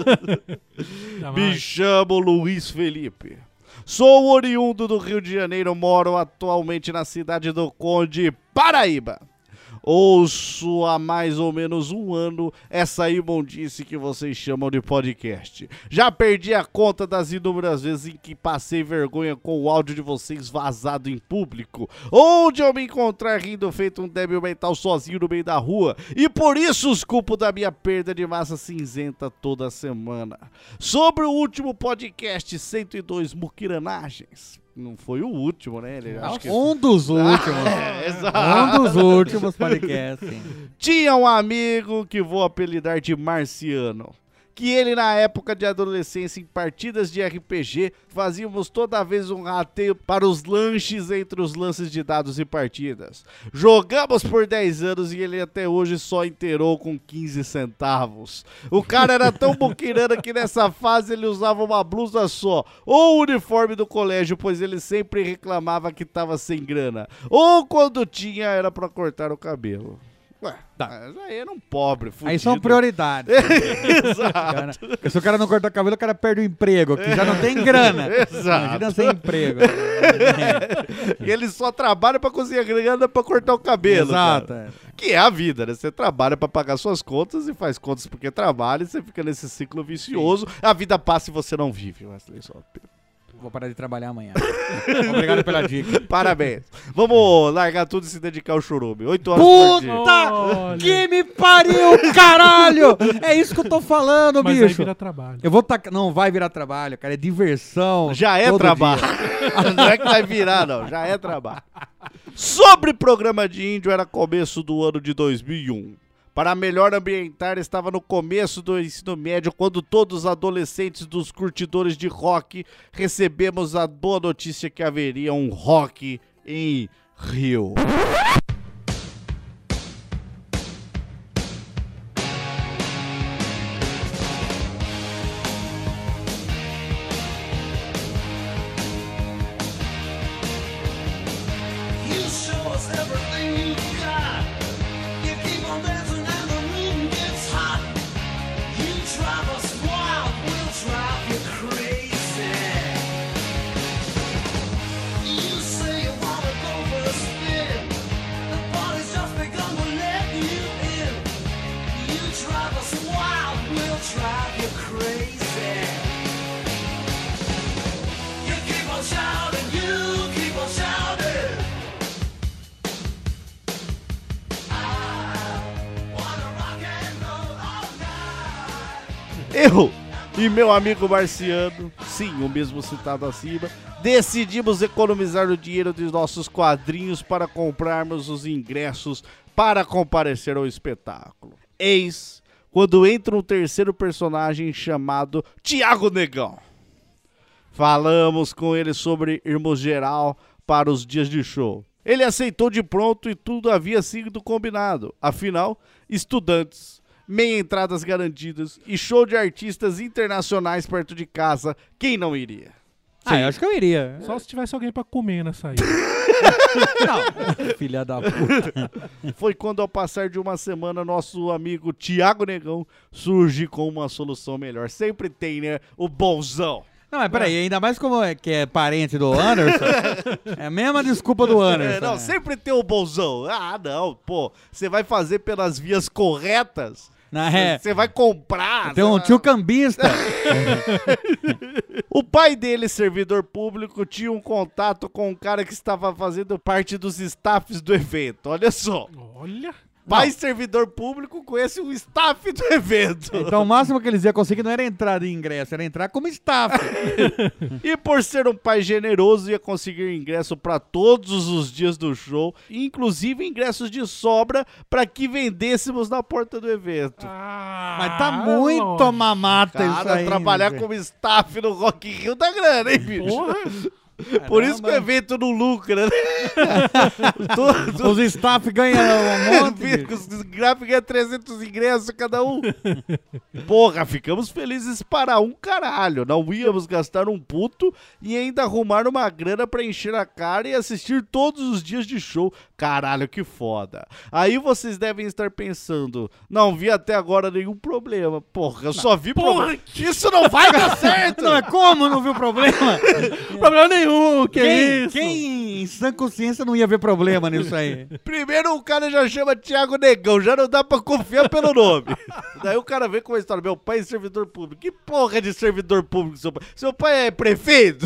bicho. Me chamo Luiz Felipe. Sou oriundo do Rio de Janeiro, moro atualmente na cidade do Conde, Paraíba. Ouço há mais ou menos um ano essa imundice que vocês chamam de podcast. Já perdi a conta das inúmeras vezes em que passei vergonha com o áudio de vocês vazado em público, onde eu me encontrar rindo feito um débil mental sozinho no meio da rua, e por isso os culpo da minha perda de massa cinzenta toda semana. Sobre o último podcast 102 Muquiranagens. Não foi o último, né? Acho que... Um dos últimos. Exato. Um dos últimos podcasts. Tinha um amigo que vou apelidar de Marciano, que ele na época de adolescência em partidas de RPG fazíamos toda vez um rateio para os lanches entre os lances de dados e partidas. Jogamos por 10 anos e ele até hoje só inteirou com 15 centavos. O cara era tão muquirana que nessa fase ele usava uma blusa só, ou o uniforme do colégio, pois ele sempre reclamava que tava sem grana, ou quando tinha era pra cortar o cabelo. Ué, mas aí era um pobre, fudido. Aí são prioridades. Exato. Porque se o cara não cortar o cabelo, o cara perde o emprego, que já não tem grana. Exato. Imagina sem emprego. E ele só trabalha pra conseguir grana pra cortar o cabelo. Exato. Cara. Que é a vida, né? Você trabalha pra pagar suas contas e faz contas porque trabalha e você fica nesse ciclo vicioso. Sim. A vida passa e você não vive, Wesley Zop. Vou parar de trabalhar amanhã. Obrigado pela dica. Parabéns. Vamos largar tudo e se dedicar ao chorume. 8 horas por dia. Puta que me pariu, caralho! É isso que eu tô falando, mas bicho. Mas vai virar trabalho. Eu vou Não vai virar trabalho, cara. É diversão. Já é trabalho. Não é que vai virar, não. Já é trabalho. Sobre programa de índio, era começo do ano de 2001. Para melhor ambientar, estava no começo do ensino médio, quando todos os adolescentes dos curtidores de rock recebemos a boa notícia que haveria um rock em Rio. Eu e meu amigo Marciano, sim, o mesmo citado acima, decidimos economizar o dinheiro dos nossos quadrinhos para comprarmos os ingressos para comparecer ao espetáculo. Eis quando entra um terceiro personagem chamado Thiago Negão. Falamos com ele sobre irmos geral para os dias de show. Ele aceitou de pronto e tudo havia sido combinado. Afinal, estudantes. meia entradas garantidas e show de artistas internacionais perto de casa. Quem não iria? Eu acho que eu iria. Só se tivesse alguém pra comer nessa aí. Não, filha da puta. Foi quando, ao passar de uma semana, nosso amigo Thiago Negão surge com uma solução melhor. Sempre tem, né? O bonzão. Não, mas peraí, ainda mais como que é parente do Anderson, é a mesma desculpa do Anderson. Não, né? sempre tem o bonzão. Ah, não, pô. Você vai fazer pelas vias corretas? Você vai comprar. Tem um tio cambista. O pai dele, servidor público, tinha um contato com um cara que estava fazendo parte dos staffs do evento. Olha só. Olha. Pai servidor público conhece o staff do evento. Então o máximo que eles iam conseguir não era entrar de ingresso, era entrar como staff. E por ser um pai generoso, ia conseguir ingresso para todos os dias do show, inclusive ingressos de sobra para que vendêssemos na porta do evento. Mas tá muito mamata isso Cara, aí. trabalhar né? como staff no Rock in Rio dá grana, hein, bicho? Porra. Por isso que o evento não lucra, né? Os staff ganham um monte. Os gráficos ganham 300 ingressos cada um. Porra, ficamos felizes para um caralho. Não íamos gastar um puto e ainda arrumar uma grana pra encher a cara e assistir todos os dias de show. Caralho, que foda. Aí vocês devem estar pensando, não vi até agora nenhum problema. Porra, eu só vi problema. Isso não vai dar certo. Não é como não viu problema? Problema nenhum, que isso? Quem em sã consciência não ia ver problema nisso aí? Primeiro o cara já chama Thiago Negão, já não dá pra confiar pelo nome. Daí o cara vem com uma história, meu pai é servidor público. Que porra de servidor público seu pai? Seu pai é prefeito?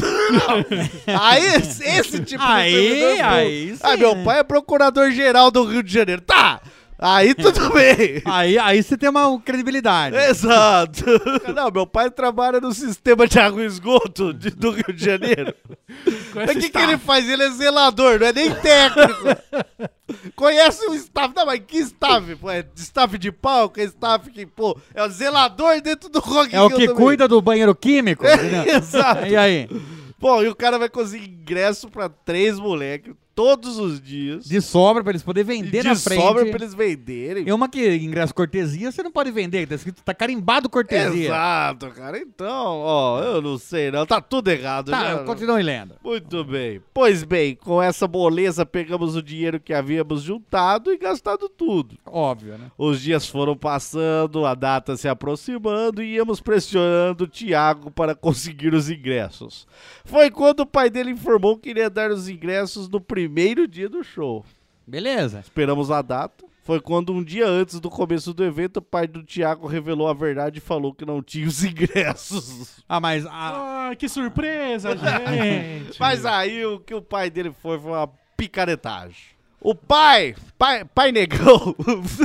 Aí esse tipo de servidor público. Aí sim, Meu pai é procurador-geral do Rio de Janeiro. Tá! Aí tudo bem. Aí você tem uma credibilidade. Exato. Não, meu pai trabalha no sistema de água e esgoto do Rio de Janeiro. O que ele faz? Ele é zelador, não é nem técnico. Conhece o staff. Não, mas que staff? Pô, é staff de palco, é staff que, pô, é o zelador dentro do Rock in É o Rio que também. cuida do banheiro químico. entendeu? Exato. E aí? Bom, e o cara vai conseguir ingresso pra 3 moleques todos os dias. De sobra pra eles poderem vender na frente. De sobra pra eles venderem. E uma que ingresso cortesia, você não pode vender. Tá escrito, tá carimbado cortesia. Exato, cara. Então, eu não sei não. Tá tudo errado. Tá, continue lendo. Muito bem. Pois bem, com essa moleza pegamos o dinheiro que havíamos juntado e gastado tudo. Óbvio, né? Os dias foram passando, a data se aproximando e íamos pressionando o Thiago para conseguir os ingressos. Foi quando o pai dele informou que iria dar os ingressos no primeiro dia do show. Beleza. Esperamos a data. Foi quando um dia antes do começo do evento, o pai do Thiago revelou a verdade e falou que não tinha os ingressos. Mas... que surpresa, gente. Mas aí o que o pai dele foi uma picaretagem. O pai Negão,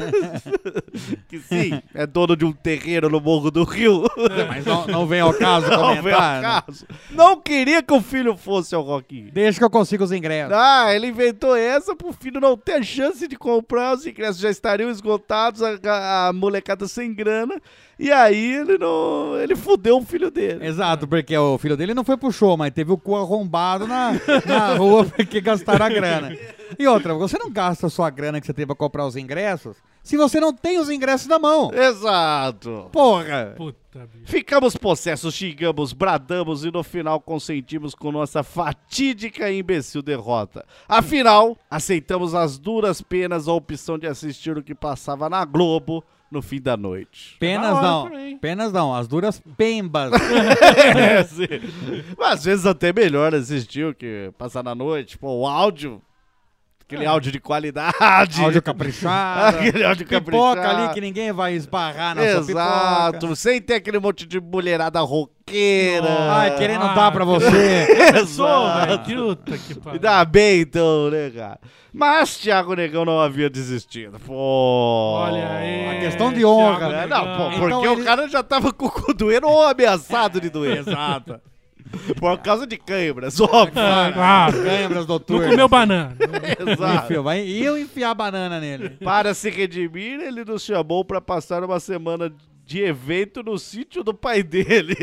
que sim, é dono de um terreno no Morro do Rio. Mas não vem ao caso Não comentar. vem ao né? caso. Não queria que o filho fosse ao Rock in Rio. Deixa que eu consiga os ingressos. Ele inventou essa pro filho não ter a chance de comprar, os ingressos já estariam esgotados, a molecada sem grana, e aí ele fudeu o filho dele. Exato, porque o filho dele não foi pro show, mas teve o cu arrombado na rua porque gastaram a grana. E outra, você não gasta a sua grana que você tem pra comprar os ingressos se você não tem os ingressos na mão. Exato. Porra. Puta, bicho. Ficamos possessos, xingamos, bradamos e no final consentimos com nossa fatídica e imbecil derrota. Afinal, aceitamos as duras penas a opção de assistir o que passava na Globo no fim da noite. Penas não, as duras pembas. Sim. Mas às vezes até melhor assistir o que passar na noite. Pô, o áudio... Aquele áudio de qualidade. Áudio caprichado. Aquele áudio pipoca caprichado. ali que ninguém vai esbarrar na sua pipoca. Exato. Sem ter aquele monte de mulherada roqueira. Ai, querendo dar pra você. Exato. Puta que pariu. Ainda bem então, né, cara? Mas Thiago Negão não havia desistido. Pô. Olha aí. A questão de honra. Thiago É, Negão. não, pô, Então porque ele- o cara já tava com o cu doendo ou ameaçado de doer. Exato. Por causa de câimbras, óbvio. Claro. Câimbras, Não doutor. comeu banana. Exato. E eu enfiar a banana nele. Para se redimir, ele nos chamou para passar uma semana de evento no sítio do pai dele.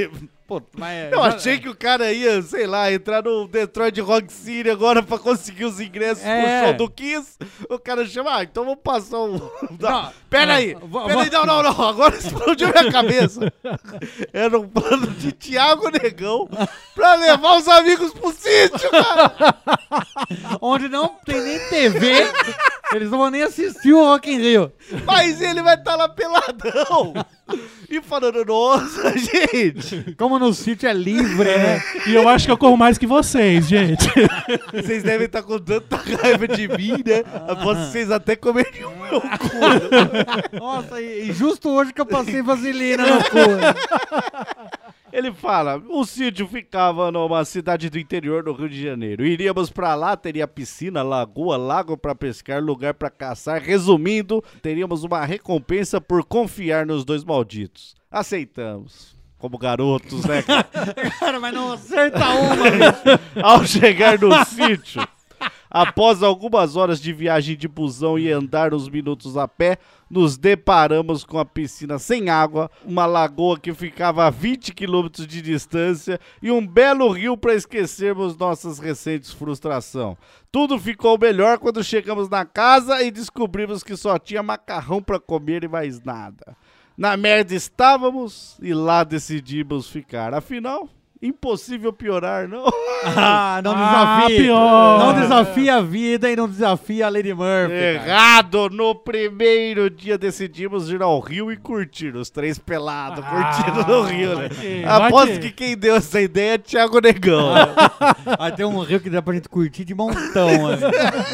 Pô, mas Eu achei que o cara ia, sei lá, entrar no Detroit Rock City agora pra conseguir os ingressos pro show do Kiss. O cara chama, então vamos passar um... Pera aí, não, agora explodiu minha cabeça. Era um plano de Thiago Negão pra levar os amigos pro sítio, cara. Onde não tem nem TV, eles não vão nem assistir o Rock in Rio. Mas ele vai estar lá peladão. E falando, nossa, gente. Como no sítio é livre, né? E eu acho que eu corro mais que vocês, gente. Vocês devem estar com tanta raiva de mim, né? Após vocês até comerem o meu cu. Nossa, e justo hoje que eu passei vaselina no cu. Ele fala, o sítio ficava numa cidade do interior do Rio de Janeiro. Iríamos pra lá, teria piscina, lagoa, lago pra pescar, lugar pra caçar. Resumindo, teríamos uma recompensa por confiar nos dois malditos. Aceitamos. Como garotos, né? Cara, mas não acerta uma, bicho. Ao chegar no sítio, após algumas horas de viagem de busão e andar uns minutos a pé, nos deparamos com a piscina sem água, uma lagoa que ficava a 20 quilômetros de distância e um belo rio para esquecermos nossas recentes frustrações. Tudo ficou melhor quando chegamos na casa e descobrimos que só tinha macarrão para comer e mais nada. Na merda estávamos e lá decidimos ficar. Afinal, impossível piorar, não? Não desafia. Pior. Não desafia a vida e não desafia a Lady Murphy. Errado! No primeiro dia decidimos ir ao rio e curtir. Os três pelados, curtindo no rio, né? Aposto que quem deu essa ideia é Thiago Negão. Né? Aí tem um rio que dá pra gente curtir de montão, né?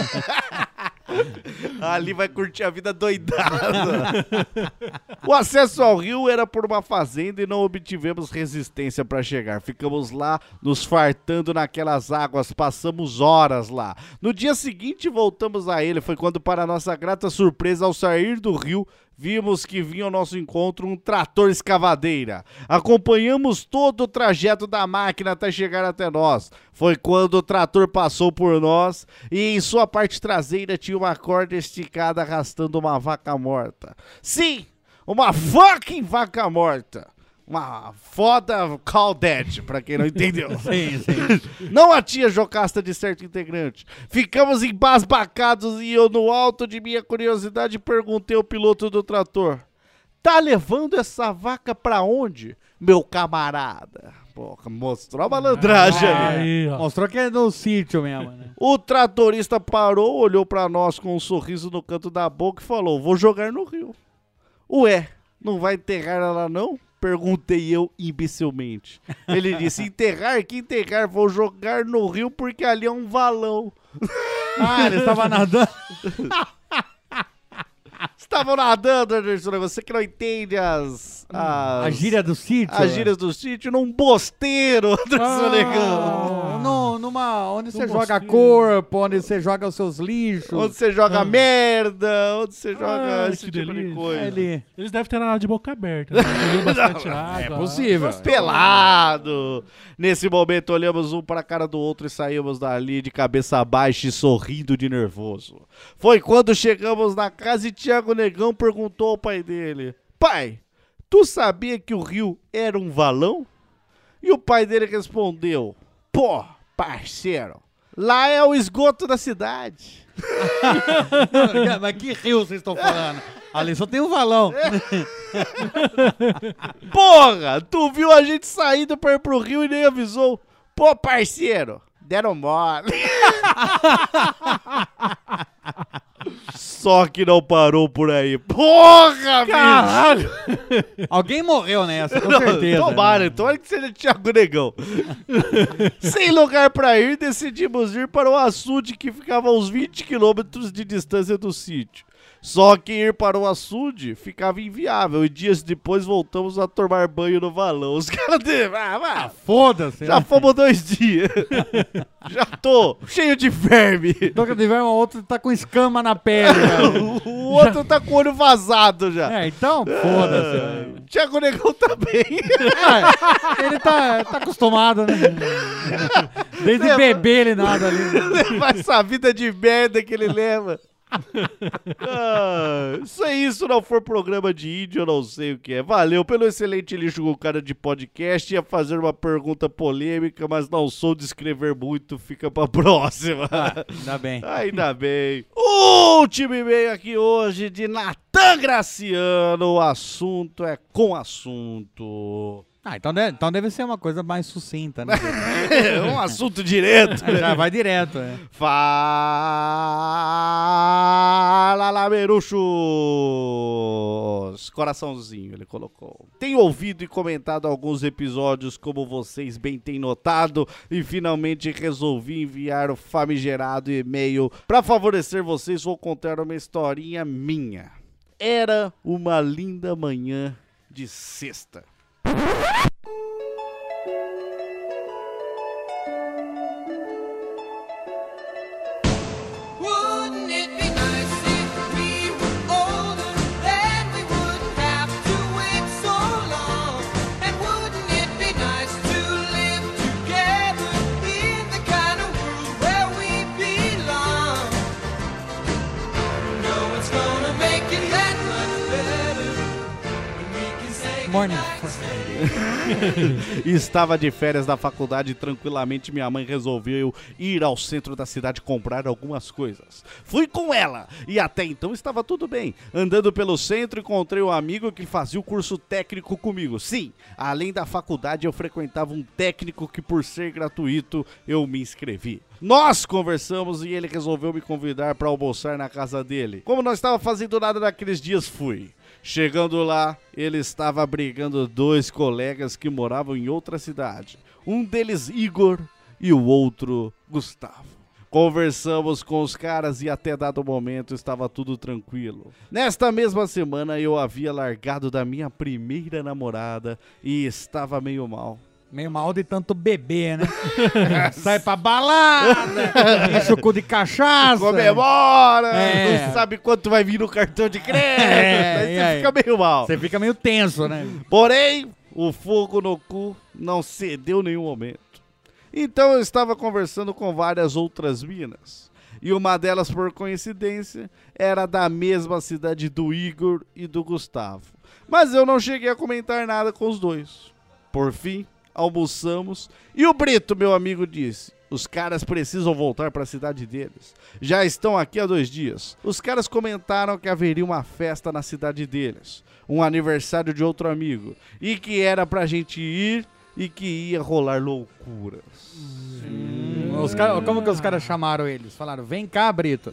Ali vai curtir a vida doidada. O acesso ao rio era por uma fazenda e não obtivemos resistência para chegar. Ficamos lá nos fartando naquelas águas, passamos horas lá. No dia seguinte voltamos a ele, foi quando, para nossa grata surpresa, ao sair do rio, vimos que vinha ao nosso encontro um trator escavadeira. Acompanhamos todo o trajeto da máquina até chegar até nós. Foi quando o trator passou por nós e em sua parte traseira tinha uma corda esticada arrastando uma vaca morta. Sim, uma fucking vaca morta. Uma foda call dead, pra quem não entendeu. Sim. Não a tia Jocasta de certo integrante. Ficamos embasbacados e eu, no alto de minha curiosidade, perguntei ao piloto do trator: tá levando essa vaca pra onde, meu camarada? Porra, mostrou a malandragem ali. Aí, ó. Mostrou que é no sítio mesmo, né? O tratorista parou, olhou pra nós com um sorriso no canto da boca e falou: vou jogar no rio. Ué, não vai enterrar ela não? Perguntei eu imbecilmente. Ele disse: enterrar? Que enterrar? Vou jogar no rio porque ali é um valão. Ele estava nadando. Estavam nadando, Anderson. Você que não entende a gíria do sítio? As gírias do sítio num bosteiro, Anderson Negão. Onde você joga corpo, onde você joga os seus lixos. Onde você joga merda, onde você joga esse que tipo de delícia. coisa. Eles devem ter nadado de boca aberta. Né? Bebiam bastante água. É possível. Pelado. Nesse momento, olhamos um para a cara do outro e saímos dali de cabeça baixa e sorrindo de nervoso. Foi quando chegamos na casa e Thiago Negão perguntou ao pai dele: pai, tu sabia que o rio era um valão? E o pai dele respondeu: pô, parceiro, lá é o esgoto da cidade. Mas que rio vocês estão falando? Ali só tem um valão. Porra, tu viu a gente saindo pra ir pro rio e nem avisou. Pô, parceiro, deram mole. Só que não parou por aí. Porra, Caralho! Alguém morreu nessa, com certeza. Tomara que seja Thiago Negão. Sem lugar pra ir, decidimos ir para o açude que ficava a uns 20 quilômetros de distância do sítio. Só que ir para o açude ficava inviável e dias depois voltamos a tomar banho no valão. Os caras... Foda-se. Já fomos 2 dias. Já tô cheio de verme. Toca de verme, o outro tá com escama na pele. O outro tá com o olho vazado já. Então, foda-se. Thiago Negão tá bem. Ele tá acostumado, né? Desde bebê ele nada ali. Levar essa vida de merda que ele leva. Isso é isso não for programa de índio, eu não sei o que é. Valeu pelo excelente lixo com cara de podcast. Ia fazer uma pergunta polêmica, mas não sou de escrever muito. Fica pra próxima. Ainda bem. Ainda bem. Último e-mail aqui hoje de Natan Graciano. O assunto é com assunto. Então deve ser uma coisa mais sucinta, né? Um assunto direto. Já vai direto, né? Fala, lameruxos! Coraçãozinho, ele colocou. Tenho ouvido e comentado alguns episódios, como vocês bem têm notado, e finalmente resolvi enviar o famigerado e-mail. Para favorecer vocês, vou contar uma historinha minha. Era uma linda manhã de sexta. Wouldn't it be nice if we were older, then we wouldn't have to wait so long? And wouldn't it be nice to live together in the kind of world where we belong? No one's gonna make it that much better when we can say Morning. Estava de férias da faculdade e tranquilamente minha mãe resolveu ir ao centro da cidade comprar algumas coisas. Fui com ela e até então estava tudo bem. Andando pelo centro encontrei um amigo que fazia o curso técnico comigo. Sim, além da faculdade eu frequentava um técnico que por ser gratuito eu me inscrevi. Nós conversamos e ele resolveu me convidar para almoçar na casa dele. Como não estava fazendo nada naqueles dias, fui. Chegando lá, ele estava abrigando 2 colegas que moravam em outra cidade. Um deles, Igor, e o outro, Gustavo. Conversamos com os caras e até dado momento estava tudo tranquilo. Nesta mesma semana eu havia largado da minha primeira namorada e estava meio mal. Meio mal de tanto beber, né? Sai pra balada, enche o cu de cachaça. Comemora, não sabe quanto vai vir no cartão de crédito, aí você fica meio mal. Você fica meio tenso, né? Porém, o fogo no cu não cedeu em nenhum momento. Então eu estava conversando com várias outras minas. E uma delas, por coincidência, era da mesma cidade do Igor e do Gustavo. Mas eu não cheguei a comentar nada com os dois. Por fim, almoçamos e o Brito, meu amigo, disse: os caras precisam voltar para a cidade deles. Já estão aqui há 2 dias. Os caras comentaram que haveria uma festa na cidade deles, um aniversário de outro amigo, e que era pra gente ir e que ia rolar loucuras. Como que os caras chamaram eles? Falaram: vem cá, Brito.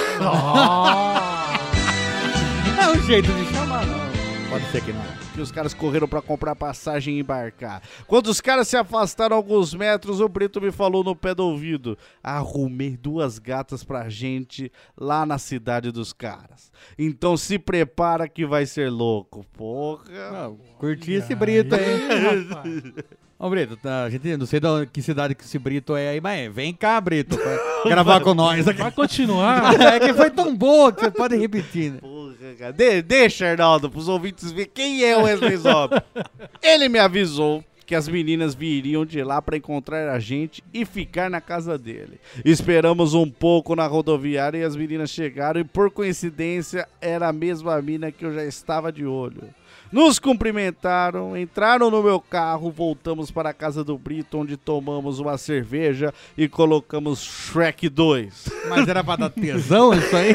É um jeito de chamar, não. Pode ser que não. Que os caras correram pra comprar passagem e embarcar. Quando os caras se afastaram alguns metros, o Brito me falou no pé do ouvido: arrumei 2 gatas pra gente lá na cidade dos caras. Então se prepara que vai ser louco. Porra. Curti esse Brito aí. Ô, Brito, a gente não sei de que cidade que esse Brito é aí, mas vem cá, Brito, pra gravar com nós aqui. Vai continuar. É que foi tão boa que você pode repetir, né? Porra, cara. Deixa, Arnaldo, pros ouvintes ver quem é o Wesley Zop. Ele me avisou que as meninas viriam de lá pra encontrar a gente e ficar na casa dele. Esperamos um pouco na rodoviária e as meninas chegaram e, por coincidência, era a mesma mina que eu já estava de olho. Nos cumprimentaram, entraram no meu carro, voltamos para a casa do Brito, onde tomamos uma cerveja e colocamos Shrek 2. Mas era pra dar tesão isso aí?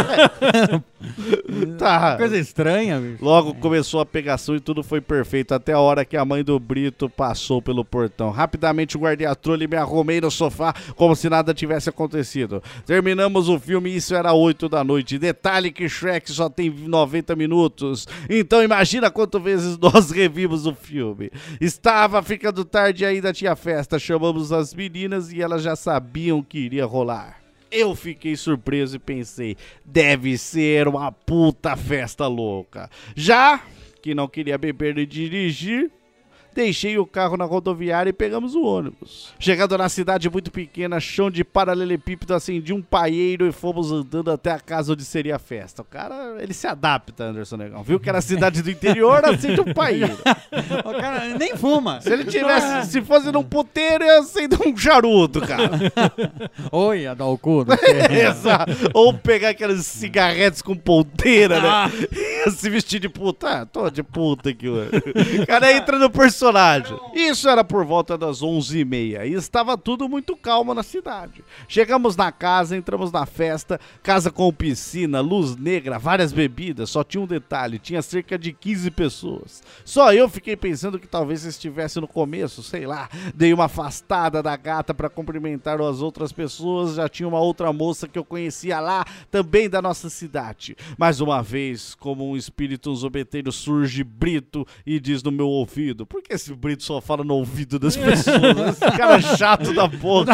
Tá. Coisa estranha, bicho. Logo começou a pegação e tudo foi perfeito, até a hora que a mãe do Brito passou pelo portão. Rapidamente guardei a trolha e me arrumei no sofá como se nada tivesse acontecido. Terminamos o filme e isso era 8 da noite. Detalhe que Shrek só tem 90 minutos, então imagina quantas vezes nós revimos o filme. Estava ficando tarde e ainda tinha festa. Chamamos as meninas e elas já sabiam que iria rolar. Eu fiquei surpreso e pensei: deve ser uma puta festa louca. Já que não queria beber nem dirigir, Deixei o carro na rodoviária e pegamos o ônibus. Chegando na cidade muito pequena, chão de paralelepípedo, acendi um paieiro e fomos andando até a casa onde seria a festa. O cara, ele se adapta, Anderson Negão. Viu que era cidade do interior, acende um paieiro. O cara nem fuma. Se ele tivesse, se fosse num puteiro, ia acender um charuto, cara. Oi, ia dar o cu. Não sei. Exato. Ou pegar aqueles cigarretes com ponteira, né? Ia se vestir de puta. Ah, tô de puta aqui, mano. O cara entra no personagem. Isso era por volta das 11h30 e estava tudo muito calmo na cidade. Chegamos na casa, entramos na festa, casa com piscina, luz negra, várias bebidas, só tinha um detalhe, tinha cerca de 15 pessoas. Só eu fiquei pensando que talvez estivesse no começo, sei lá, dei uma afastada da gata para cumprimentar as outras pessoas, já tinha uma outra moça que eu conhecia lá, também da nossa cidade. Mais uma vez, como um espírito zombeteiro, surge Brito e diz no meu ouvido: por que esse Brito só fala no ouvido das pessoas? Esse cara chato da porra.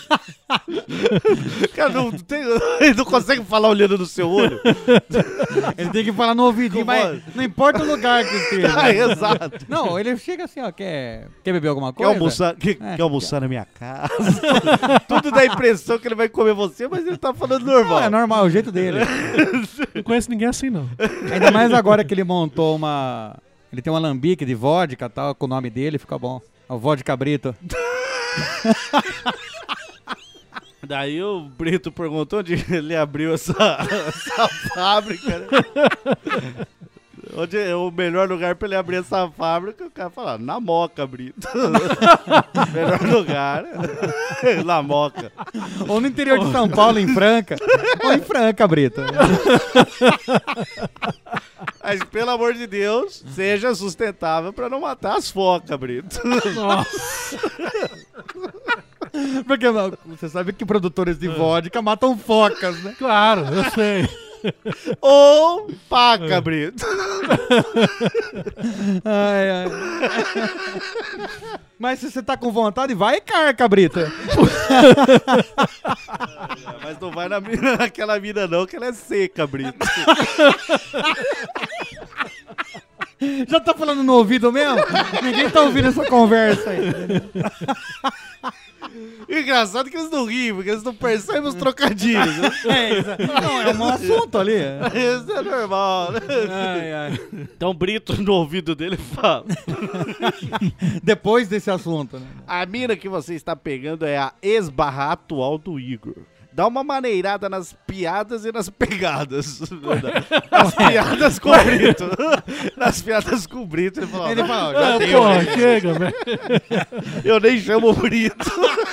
Cara, ele não consegue falar olhando no seu olho. Ele tem que falar no ouvidinho, mas não importa o lugar que esteja. Exato. Não, ele chega assim, ó, quer beber alguma Quer coisa? quer almoçar na minha casa? Tudo dá a impressão que ele vai comer você, mas ele tá falando normal. Não, é normal, é o jeito dele. Não conheço ninguém assim, não. Ainda mais agora que ele montou uma... Ele tem um alambique de vodka e tal, com o nome dele, fica bom. É o Vodka Brito. Daí o Brito perguntou onde ele abriu essa fábrica, né? Onde é o melhor lugar pra ele abrir essa fábrica? O cara fala: na Moca, Brito. Melhor lugar, na Moca. Ou no interior de São Paulo, em Franca. Ou em Franca, Brito. Mas, pelo amor de Deus, seja sustentável pra não matar as focas, Brito. Nossa. Porque você sabe que produtores de vodka matam focas, né? Claro, eu sei. Ou paca, Brito. Ai, ai. Mas se você tá com vontade, vai e carca, Brito. Mas não vai naquela mina não, que ela é seca, Brito. Já tá falando no ouvido mesmo? Ninguém tá ouvindo essa conversa aí. Engraçado que eles não riem, porque eles não percebem os trocadilhos. Né? Não, é um assunto ali. Isso é normal, né? Ai, ai. Então Brito no ouvido dele fala: depois desse assunto, né? a mina que você está pegando é a ex-barra atual do Igor. Dá uma maneirada nas piadas e nas pegadas. Nas piadas com o Brito. Nas piadas com o Brito. Ele fala: já tem, porra, chega, velho. eu nem chamo o Brito.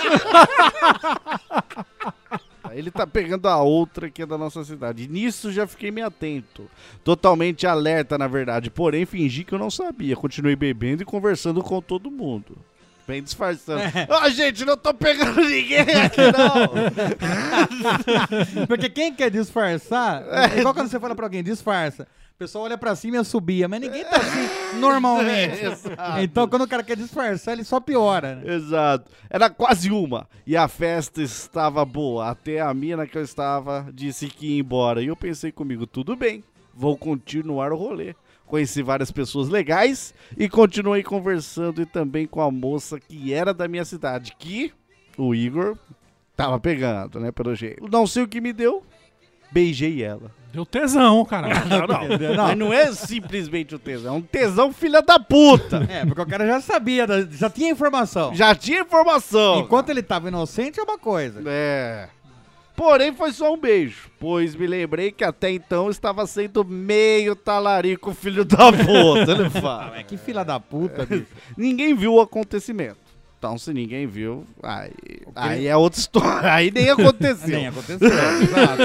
Ele tá pegando a outra que é da nossa cidade. Nisso já fiquei meio atento. Totalmente alerta, na verdade. Porém, fingi que eu não sabia. Continuei bebendo e conversando com todo mundo. Bem disfarçando. Gente, não tô pegando ninguém aqui, não. Porque quem quer disfarçar, é igual quando você fala pra alguém, disfarça. O pessoal olha pra cima e assobia, mas ninguém tá assim normalmente. Então, quando o cara quer disfarçar, ele só piora, né? Exato. Era quase uma. E a festa estava boa. Até a mina que eu estava disse que ia embora. E eu pensei comigo: tudo bem, vou continuar o rolê. Conheci várias pessoas legais e continuei conversando, e também com a moça que era da minha cidade, que o Igor tava pegando, né, pelo jeito. Não sei o que me deu, beijei ela. Deu tesão, cara. Não, mas não é simplesmente o tesão, é um tesão filha da puta. É, porque o cara já sabia, já tinha informação. Já tinha informação. Enquanto ele tava inocente é uma coisa. É. Porém, foi só um beijo, pois me lembrei que até então estava sendo meio talarico, filho da puta. Ele fala: que filha da puta, bicho. Ninguém viu o acontecimento. Então, se ninguém viu, aí é outra história. Aí nem aconteceu. Nem aconteceu, exato.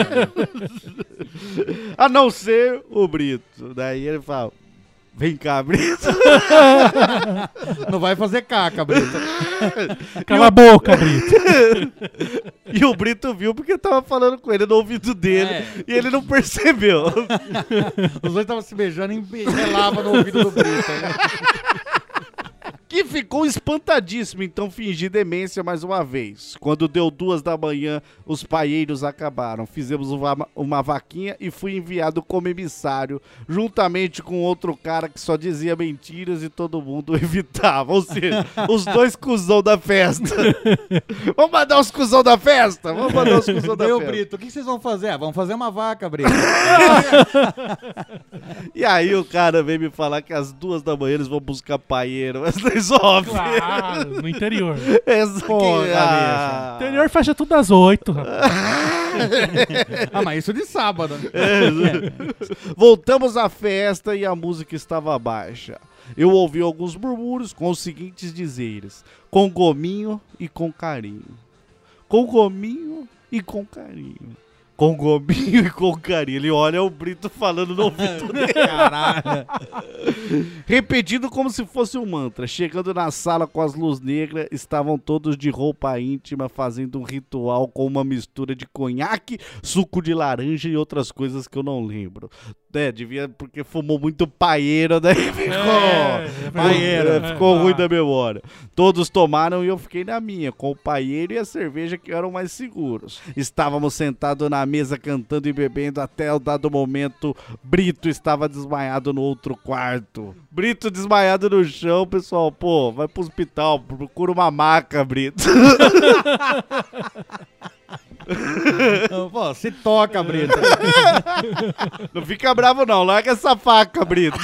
A não ser o Brito. Daí ele fala: vem cá, Brito. Não vai fazer caca, Brito. Cala a boca, Brito. E o Brito viu porque tava falando com ele no ouvido dele. E ele não percebeu. Os dois estavam se beijando e relava no ouvido do Brito. Né? que ficou espantadíssimo, então fingi demência mais uma vez. Quando deu 2 da manhã, os paieiros acabaram. Fizemos uma vaquinha e fui enviado como emissário, juntamente com outro cara que só dizia mentiras e todo mundo evitava. Ou seja, os 2 cuzão da festa. Vamos mandar os cuzão da festa? Vamos mandar os cuzão da Meu festa. Brito, o que vocês vão fazer? Ah, vamos fazer uma vaca, Brito. E aí o cara veio me falar que às 2 da manhã eles vão buscar paieiro, mas resolve. Claro, no interior. Porra, Interior fecha tudo às 8, rapaz. Ah, mas isso de sábado. Né? Voltamos à festa e a música estava baixa. Eu ouvi alguns murmúrios com os seguintes dizeres: com gominho e com carinho. Com gominho e com carinho. Com gominho e com carinho. Ele olha o Brito falando no ouvido dele. Caralho. Repetindo como se fosse um mantra. Chegando na sala com as luzes negras, estavam todos de roupa íntima, fazendo um ritual com uma mistura de conhaque, suco de laranja e outras coisas que eu não lembro. Devia, porque fumou muito paieiro, daí ficou ruim da memória. Todos tomaram e eu fiquei na minha, com o paieiro e a cerveja que eram mais seguros. Estávamos sentados na mesa cantando e bebendo até o dado momento, Brito estava desmaiado no outro quarto. Brito desmaiado no chão, pessoal, pô, vai pro hospital, procura uma maca, Brito. Pô, se toca, Brito. Não fica bravo não, larga essa faca, Brito.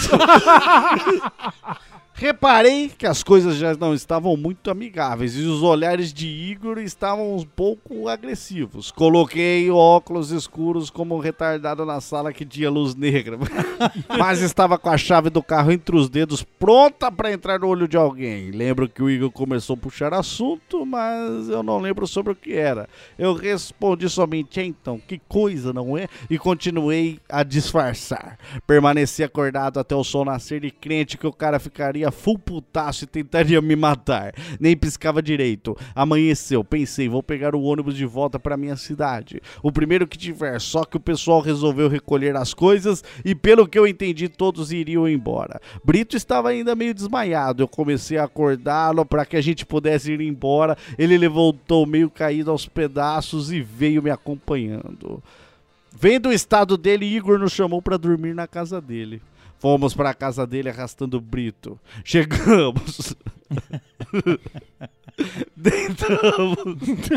Reparei que as coisas já não estavam muito amigáveis e os olhares de Igor estavam um pouco agressivos. Coloquei óculos escuros como um retardado na sala que tinha luz negra, mas estava com a chave do carro entre os dedos, pronta para entrar no olho de alguém. Lembro que o Igor começou a puxar assunto, mas eu não lembro sobre o que era. Eu respondi somente, então, que coisa, não é? E continuei a disfarçar. Permaneci acordado até o sol nascer e crente que o cara ficaria full putaço e tentaria me matar. Nem piscava direito. Amanheceu, pensei, vou pegar o ônibus de volta pra minha cidade. O primeiro que tiver, só que o pessoal resolveu recolher as coisas e pelo que eu entendi, todos iriam embora. Brito estava ainda meio desmaiado. Eu comecei a acordá-lo pra que a gente pudesse ir embora. Ele levantou meio caído aos pedaços e veio me acompanhando. Vendo o estado dele, Igor nos chamou pra dormir na casa dele. Fomos para a casa dele arrastando o Brito. Chegamos. Deitamos.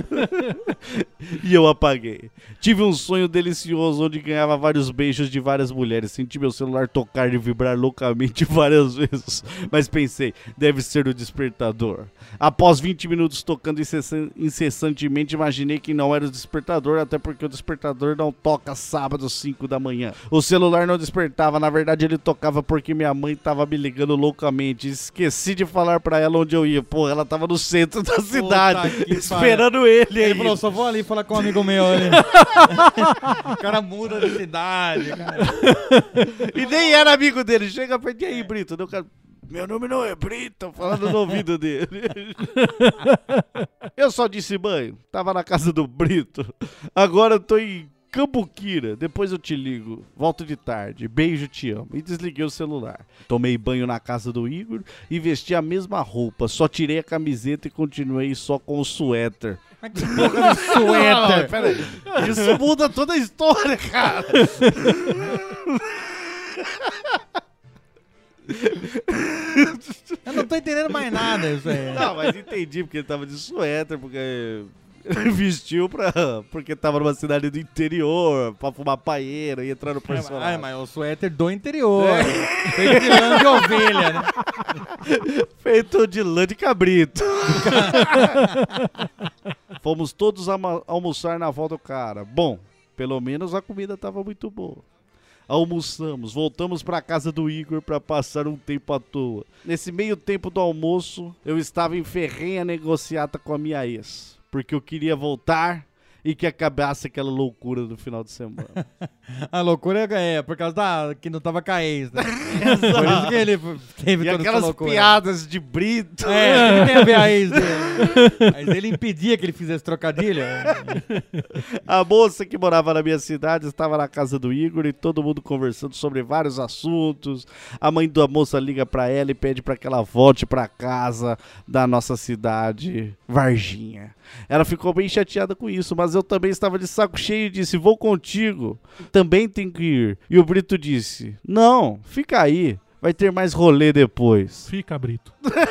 E eu apaguei. Tive um sonho delicioso onde ganhava vários beijos de várias mulheres. Senti meu celular tocar e vibrar loucamente várias vezes. Mas pensei, deve ser o despertador. Após 20 minutos tocando incessantemente, imaginei que não era o despertador, até porque o despertador não toca sábado 5 da manhã. O celular não despertava, na verdade ele tocava porque minha mãe tava me ligando loucamente. Esqueci de falar pra ela onde eu ia. Pô, ela tava no centro da cidade, esperando ele aí. Ele falou, só vou ali falar com um amigo meu ali. O cara muda de cidade, cara. E nem era amigo dele. Chega perto aí, Brito. O cara, meu nome não é Brito, falando no ouvido dele. Eu só disse, mãe, tava na casa do Brito. Agora eu tô em Cambuquira, depois eu te ligo. Volto de tarde, beijo, te amo. E desliguei o celular. Tomei banho na casa do Igor e vesti a mesma roupa. Só tirei a camiseta e continuei só com o suéter. Mas que porra de suéter? Não, peraí. Isso muda toda a história, cara. Eu não tô entendendo mais nada isso aí. Não, mas entendi porque ele tava de suéter, porque vestiu porque tava numa cidade do interior, pra fumar paieiro e entrar no personagem. Mas o suéter do interior. Feito de lã de ovelha, né? Feito de lã de cabrito. Fomos todos almoçar na avó do cara. Bom, pelo menos a comida tava muito boa. Almoçamos, voltamos pra casa do Igor pra passar um tempo à toa. Nesse meio tempo do almoço, eu estava em ferrenha negociata com a minha ex. Porque eu queria voltar e que acabasse aquela loucura no final de semana. A loucura é por causa que não tava com a ex, né? Por isso que ele teve E toda essa aquelas loucura. piadas de Brito. O que tem a ver a ex dele? A ex dele impedia que ele fizesse trocadilho. A moça que morava na minha cidade estava na casa do Igor e todo mundo conversando sobre vários assuntos. A mãe da moça liga pra ela e pede pra que ela volte pra casa da nossa cidade, Varginha. Ela ficou bem chateada com isso, mas eu também estava de saco cheio e disse, vou contigo, também tenho que ir. E o Brito disse, não, fica aí, vai ter mais rolê depois. Fica, Brito.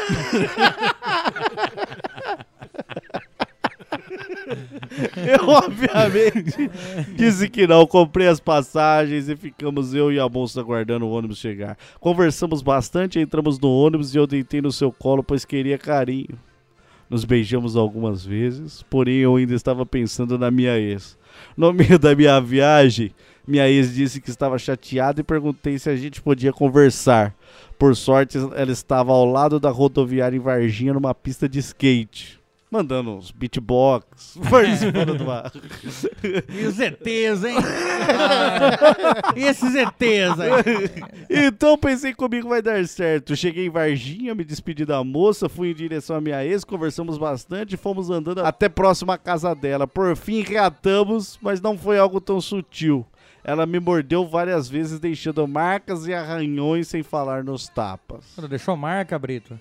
Eu, obviamente, disse que não. Comprei as passagens e ficamos eu e a moça aguardando o ônibus chegar. Conversamos bastante, entramos no ônibus e eu deitei no seu colo, pois queria carinho. Nos beijamos algumas vezes, porém eu ainda estava pensando na minha ex. No meio da minha viagem, minha ex disse que estava chateada e perguntei se a gente podia conversar. Por sorte, ela estava ao lado da rodoviária em Varginha, numa pista de skate. Mandando uns beatbox, participando do mar. E os ETs, hein? E esses ETs aí? Então pensei comigo vai dar certo. Cheguei em Varginha, me despedi da moça, fui em direção à minha ex, conversamos bastante e fomos andando até próximo à casa dela. Por fim, reatamos, mas não foi algo tão sutil. Ela me mordeu várias vezes, deixando marcas e arranhões sem falar nos tapas. Deixou marca, Brito?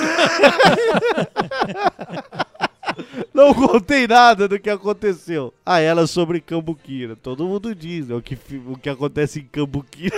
Não contei nada do que aconteceu a ela sobre Cambuquira. Todo mundo diz, né, o que acontece em Cambuquira.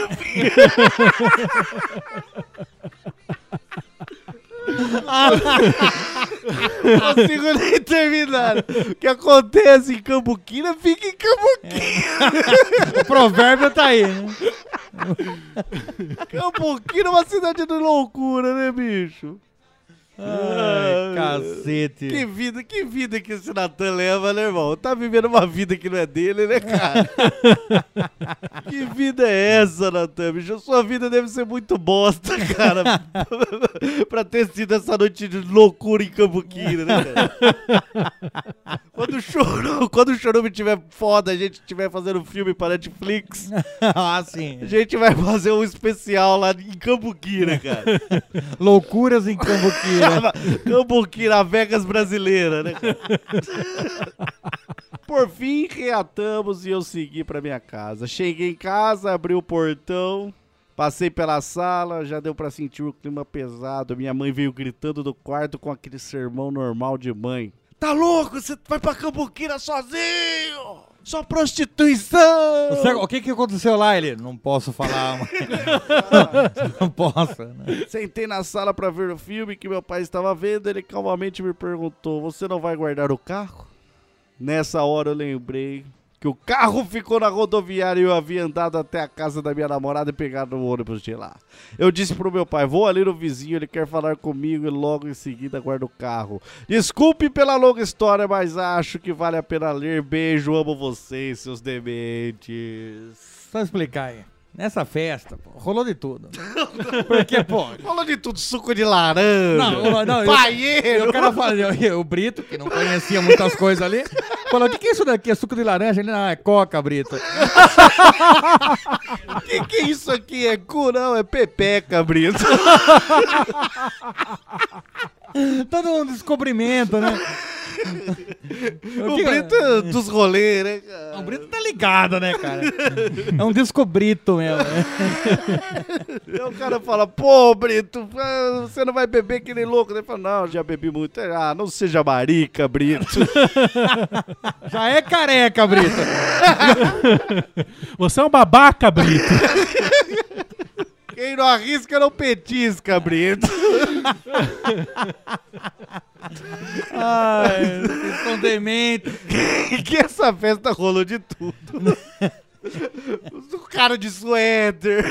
Não consigo nem terminar. O que acontece em Cambuquira, fica em Cambuquira. O provérbio tá aí, né? Cambuquira é uma cidade de loucura, né, bicho? Ai, cacete. Que vida que esse Natan leva, né, irmão? Tá vivendo uma vida que não é dele, né, cara? Que vida é essa, Natan, bicho? Sua vida deve ser muito bosta, cara. Pra ter sido essa noite de loucura em Cambuquira, né, cara? Quando o Chorume tiver foda, a gente estiver fazendo filme para Netflix, Ah, sim. a gente vai fazer um especial lá em Cambuquira, cara. Loucuras em Cambuquira. Cambuquira, Vegas brasileira, né, cara? Por fim, reatamos e eu segui pra minha casa. Cheguei em casa, abri o portão, passei pela sala, já deu pra sentir o clima pesado. Minha mãe veio gritando do quarto com aquele sermão normal de mãe. Tá louco? Você vai pra Cambuquira sozinho? Só prostituição! O que aconteceu lá? Ele, não posso falar. Não posso, né? Sentei na sala pra ver o filme que meu pai estava vendo. Ele calmamente me perguntou, você não vai guardar o carro? Nessa hora eu lembrei que o carro ficou na rodoviária e eu havia andado até a casa da minha namorada e pegado o ônibus de lá. Eu disse pro meu pai, vou ali no vizinho, ele quer falar comigo e logo em seguida guardo o carro. Desculpe pela longa história, mas acho que vale a pena ler. Beijo, amo vocês, seus dementes. Só explicar aí. Nessa festa, pô, rolou de tudo. Porque, pô... Falou de tudo, suco de laranja, Não, paieiro. o cara falou, o Brito, que não conhecia muitas coisas ali, falou, o que é isso daqui? É suco de laranja? Ele, não, é coca, Brito. Que é isso aqui? É cu? Não, é pepeca, Brito. Todo um descobrimento, né? O Brito dos rolês, né, cara? O Brito tá ligado, né, cara? É um descobrito mesmo. Né? E o cara fala, pô, Brito, você não vai beber que nem louco. Ele fala, não, já bebi muito. Ah, não seja marica, Brito. Já é careca, Brito. Você é um babaca, Brito. Quem não arrisca não petisca, Brito. Ai, vocês são dementes. Que essa festa rolou de tudo. O cara de suéter.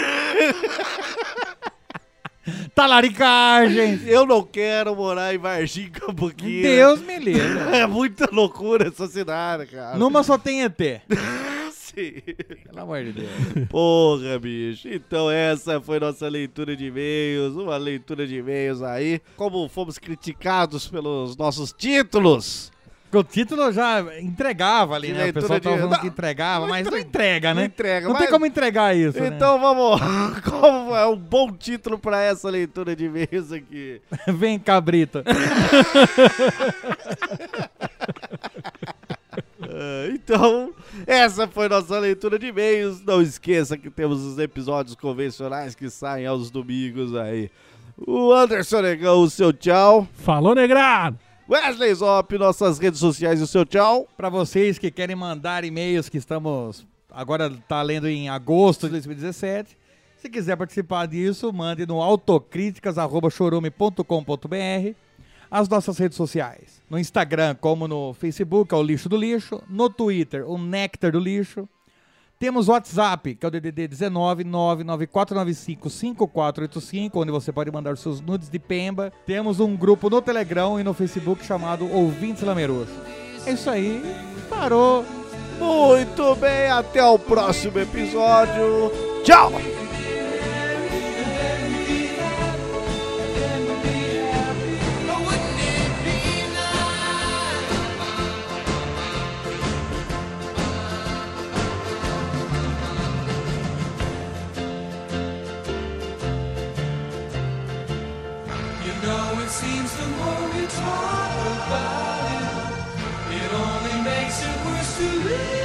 Talaricagem. Eu não quero morar em Varginha, Cambuquira. Deus me livre. É muita loucura essa cidade, cara. Numa só tem ET. Sim. Pelo amor de Deus. Porra, bicho. Então essa foi nossa leitura de e-mails. Uma leitura de e-mails aí. Como fomos criticados pelos nossos títulos, Porque o título já entregava ali, Que né? O pessoal tava falando que entregava, mas não entrega, né? Não entrega, Não mas- tem como entregar isso, né? Então vamos. Como é um bom título pra essa leitura de e-mails aqui? Vem, cabrita. Então, essa foi nossa leitura de e-mails. Não esqueça que temos os episódios convencionais que saem aos domingos aí. O Anderson Negão, o seu tchau. Falou, negrado! Wesley Zop, nossas redes sociais e o seu tchau. Pra vocês que querem mandar e-mails que estamos agora tá lendo em agosto de 2017, se quiser participar disso, mande no autocríticas@chorume.com.br. As nossas redes sociais, no Instagram como no Facebook, é o Lixo do Lixo, no Twitter, o Néctar do Lixo. Temos o WhatsApp, que é o DDD 19 99495 5485, onde você pode mandar seus nudes de pemba. Temos um grupo no Telegram e no Facebook chamado Ouvintes Lameroso. É isso aí, parou. Muito bem, até o próximo episódio. Tchau! It seems the more we talk about it, it only makes it worse to live.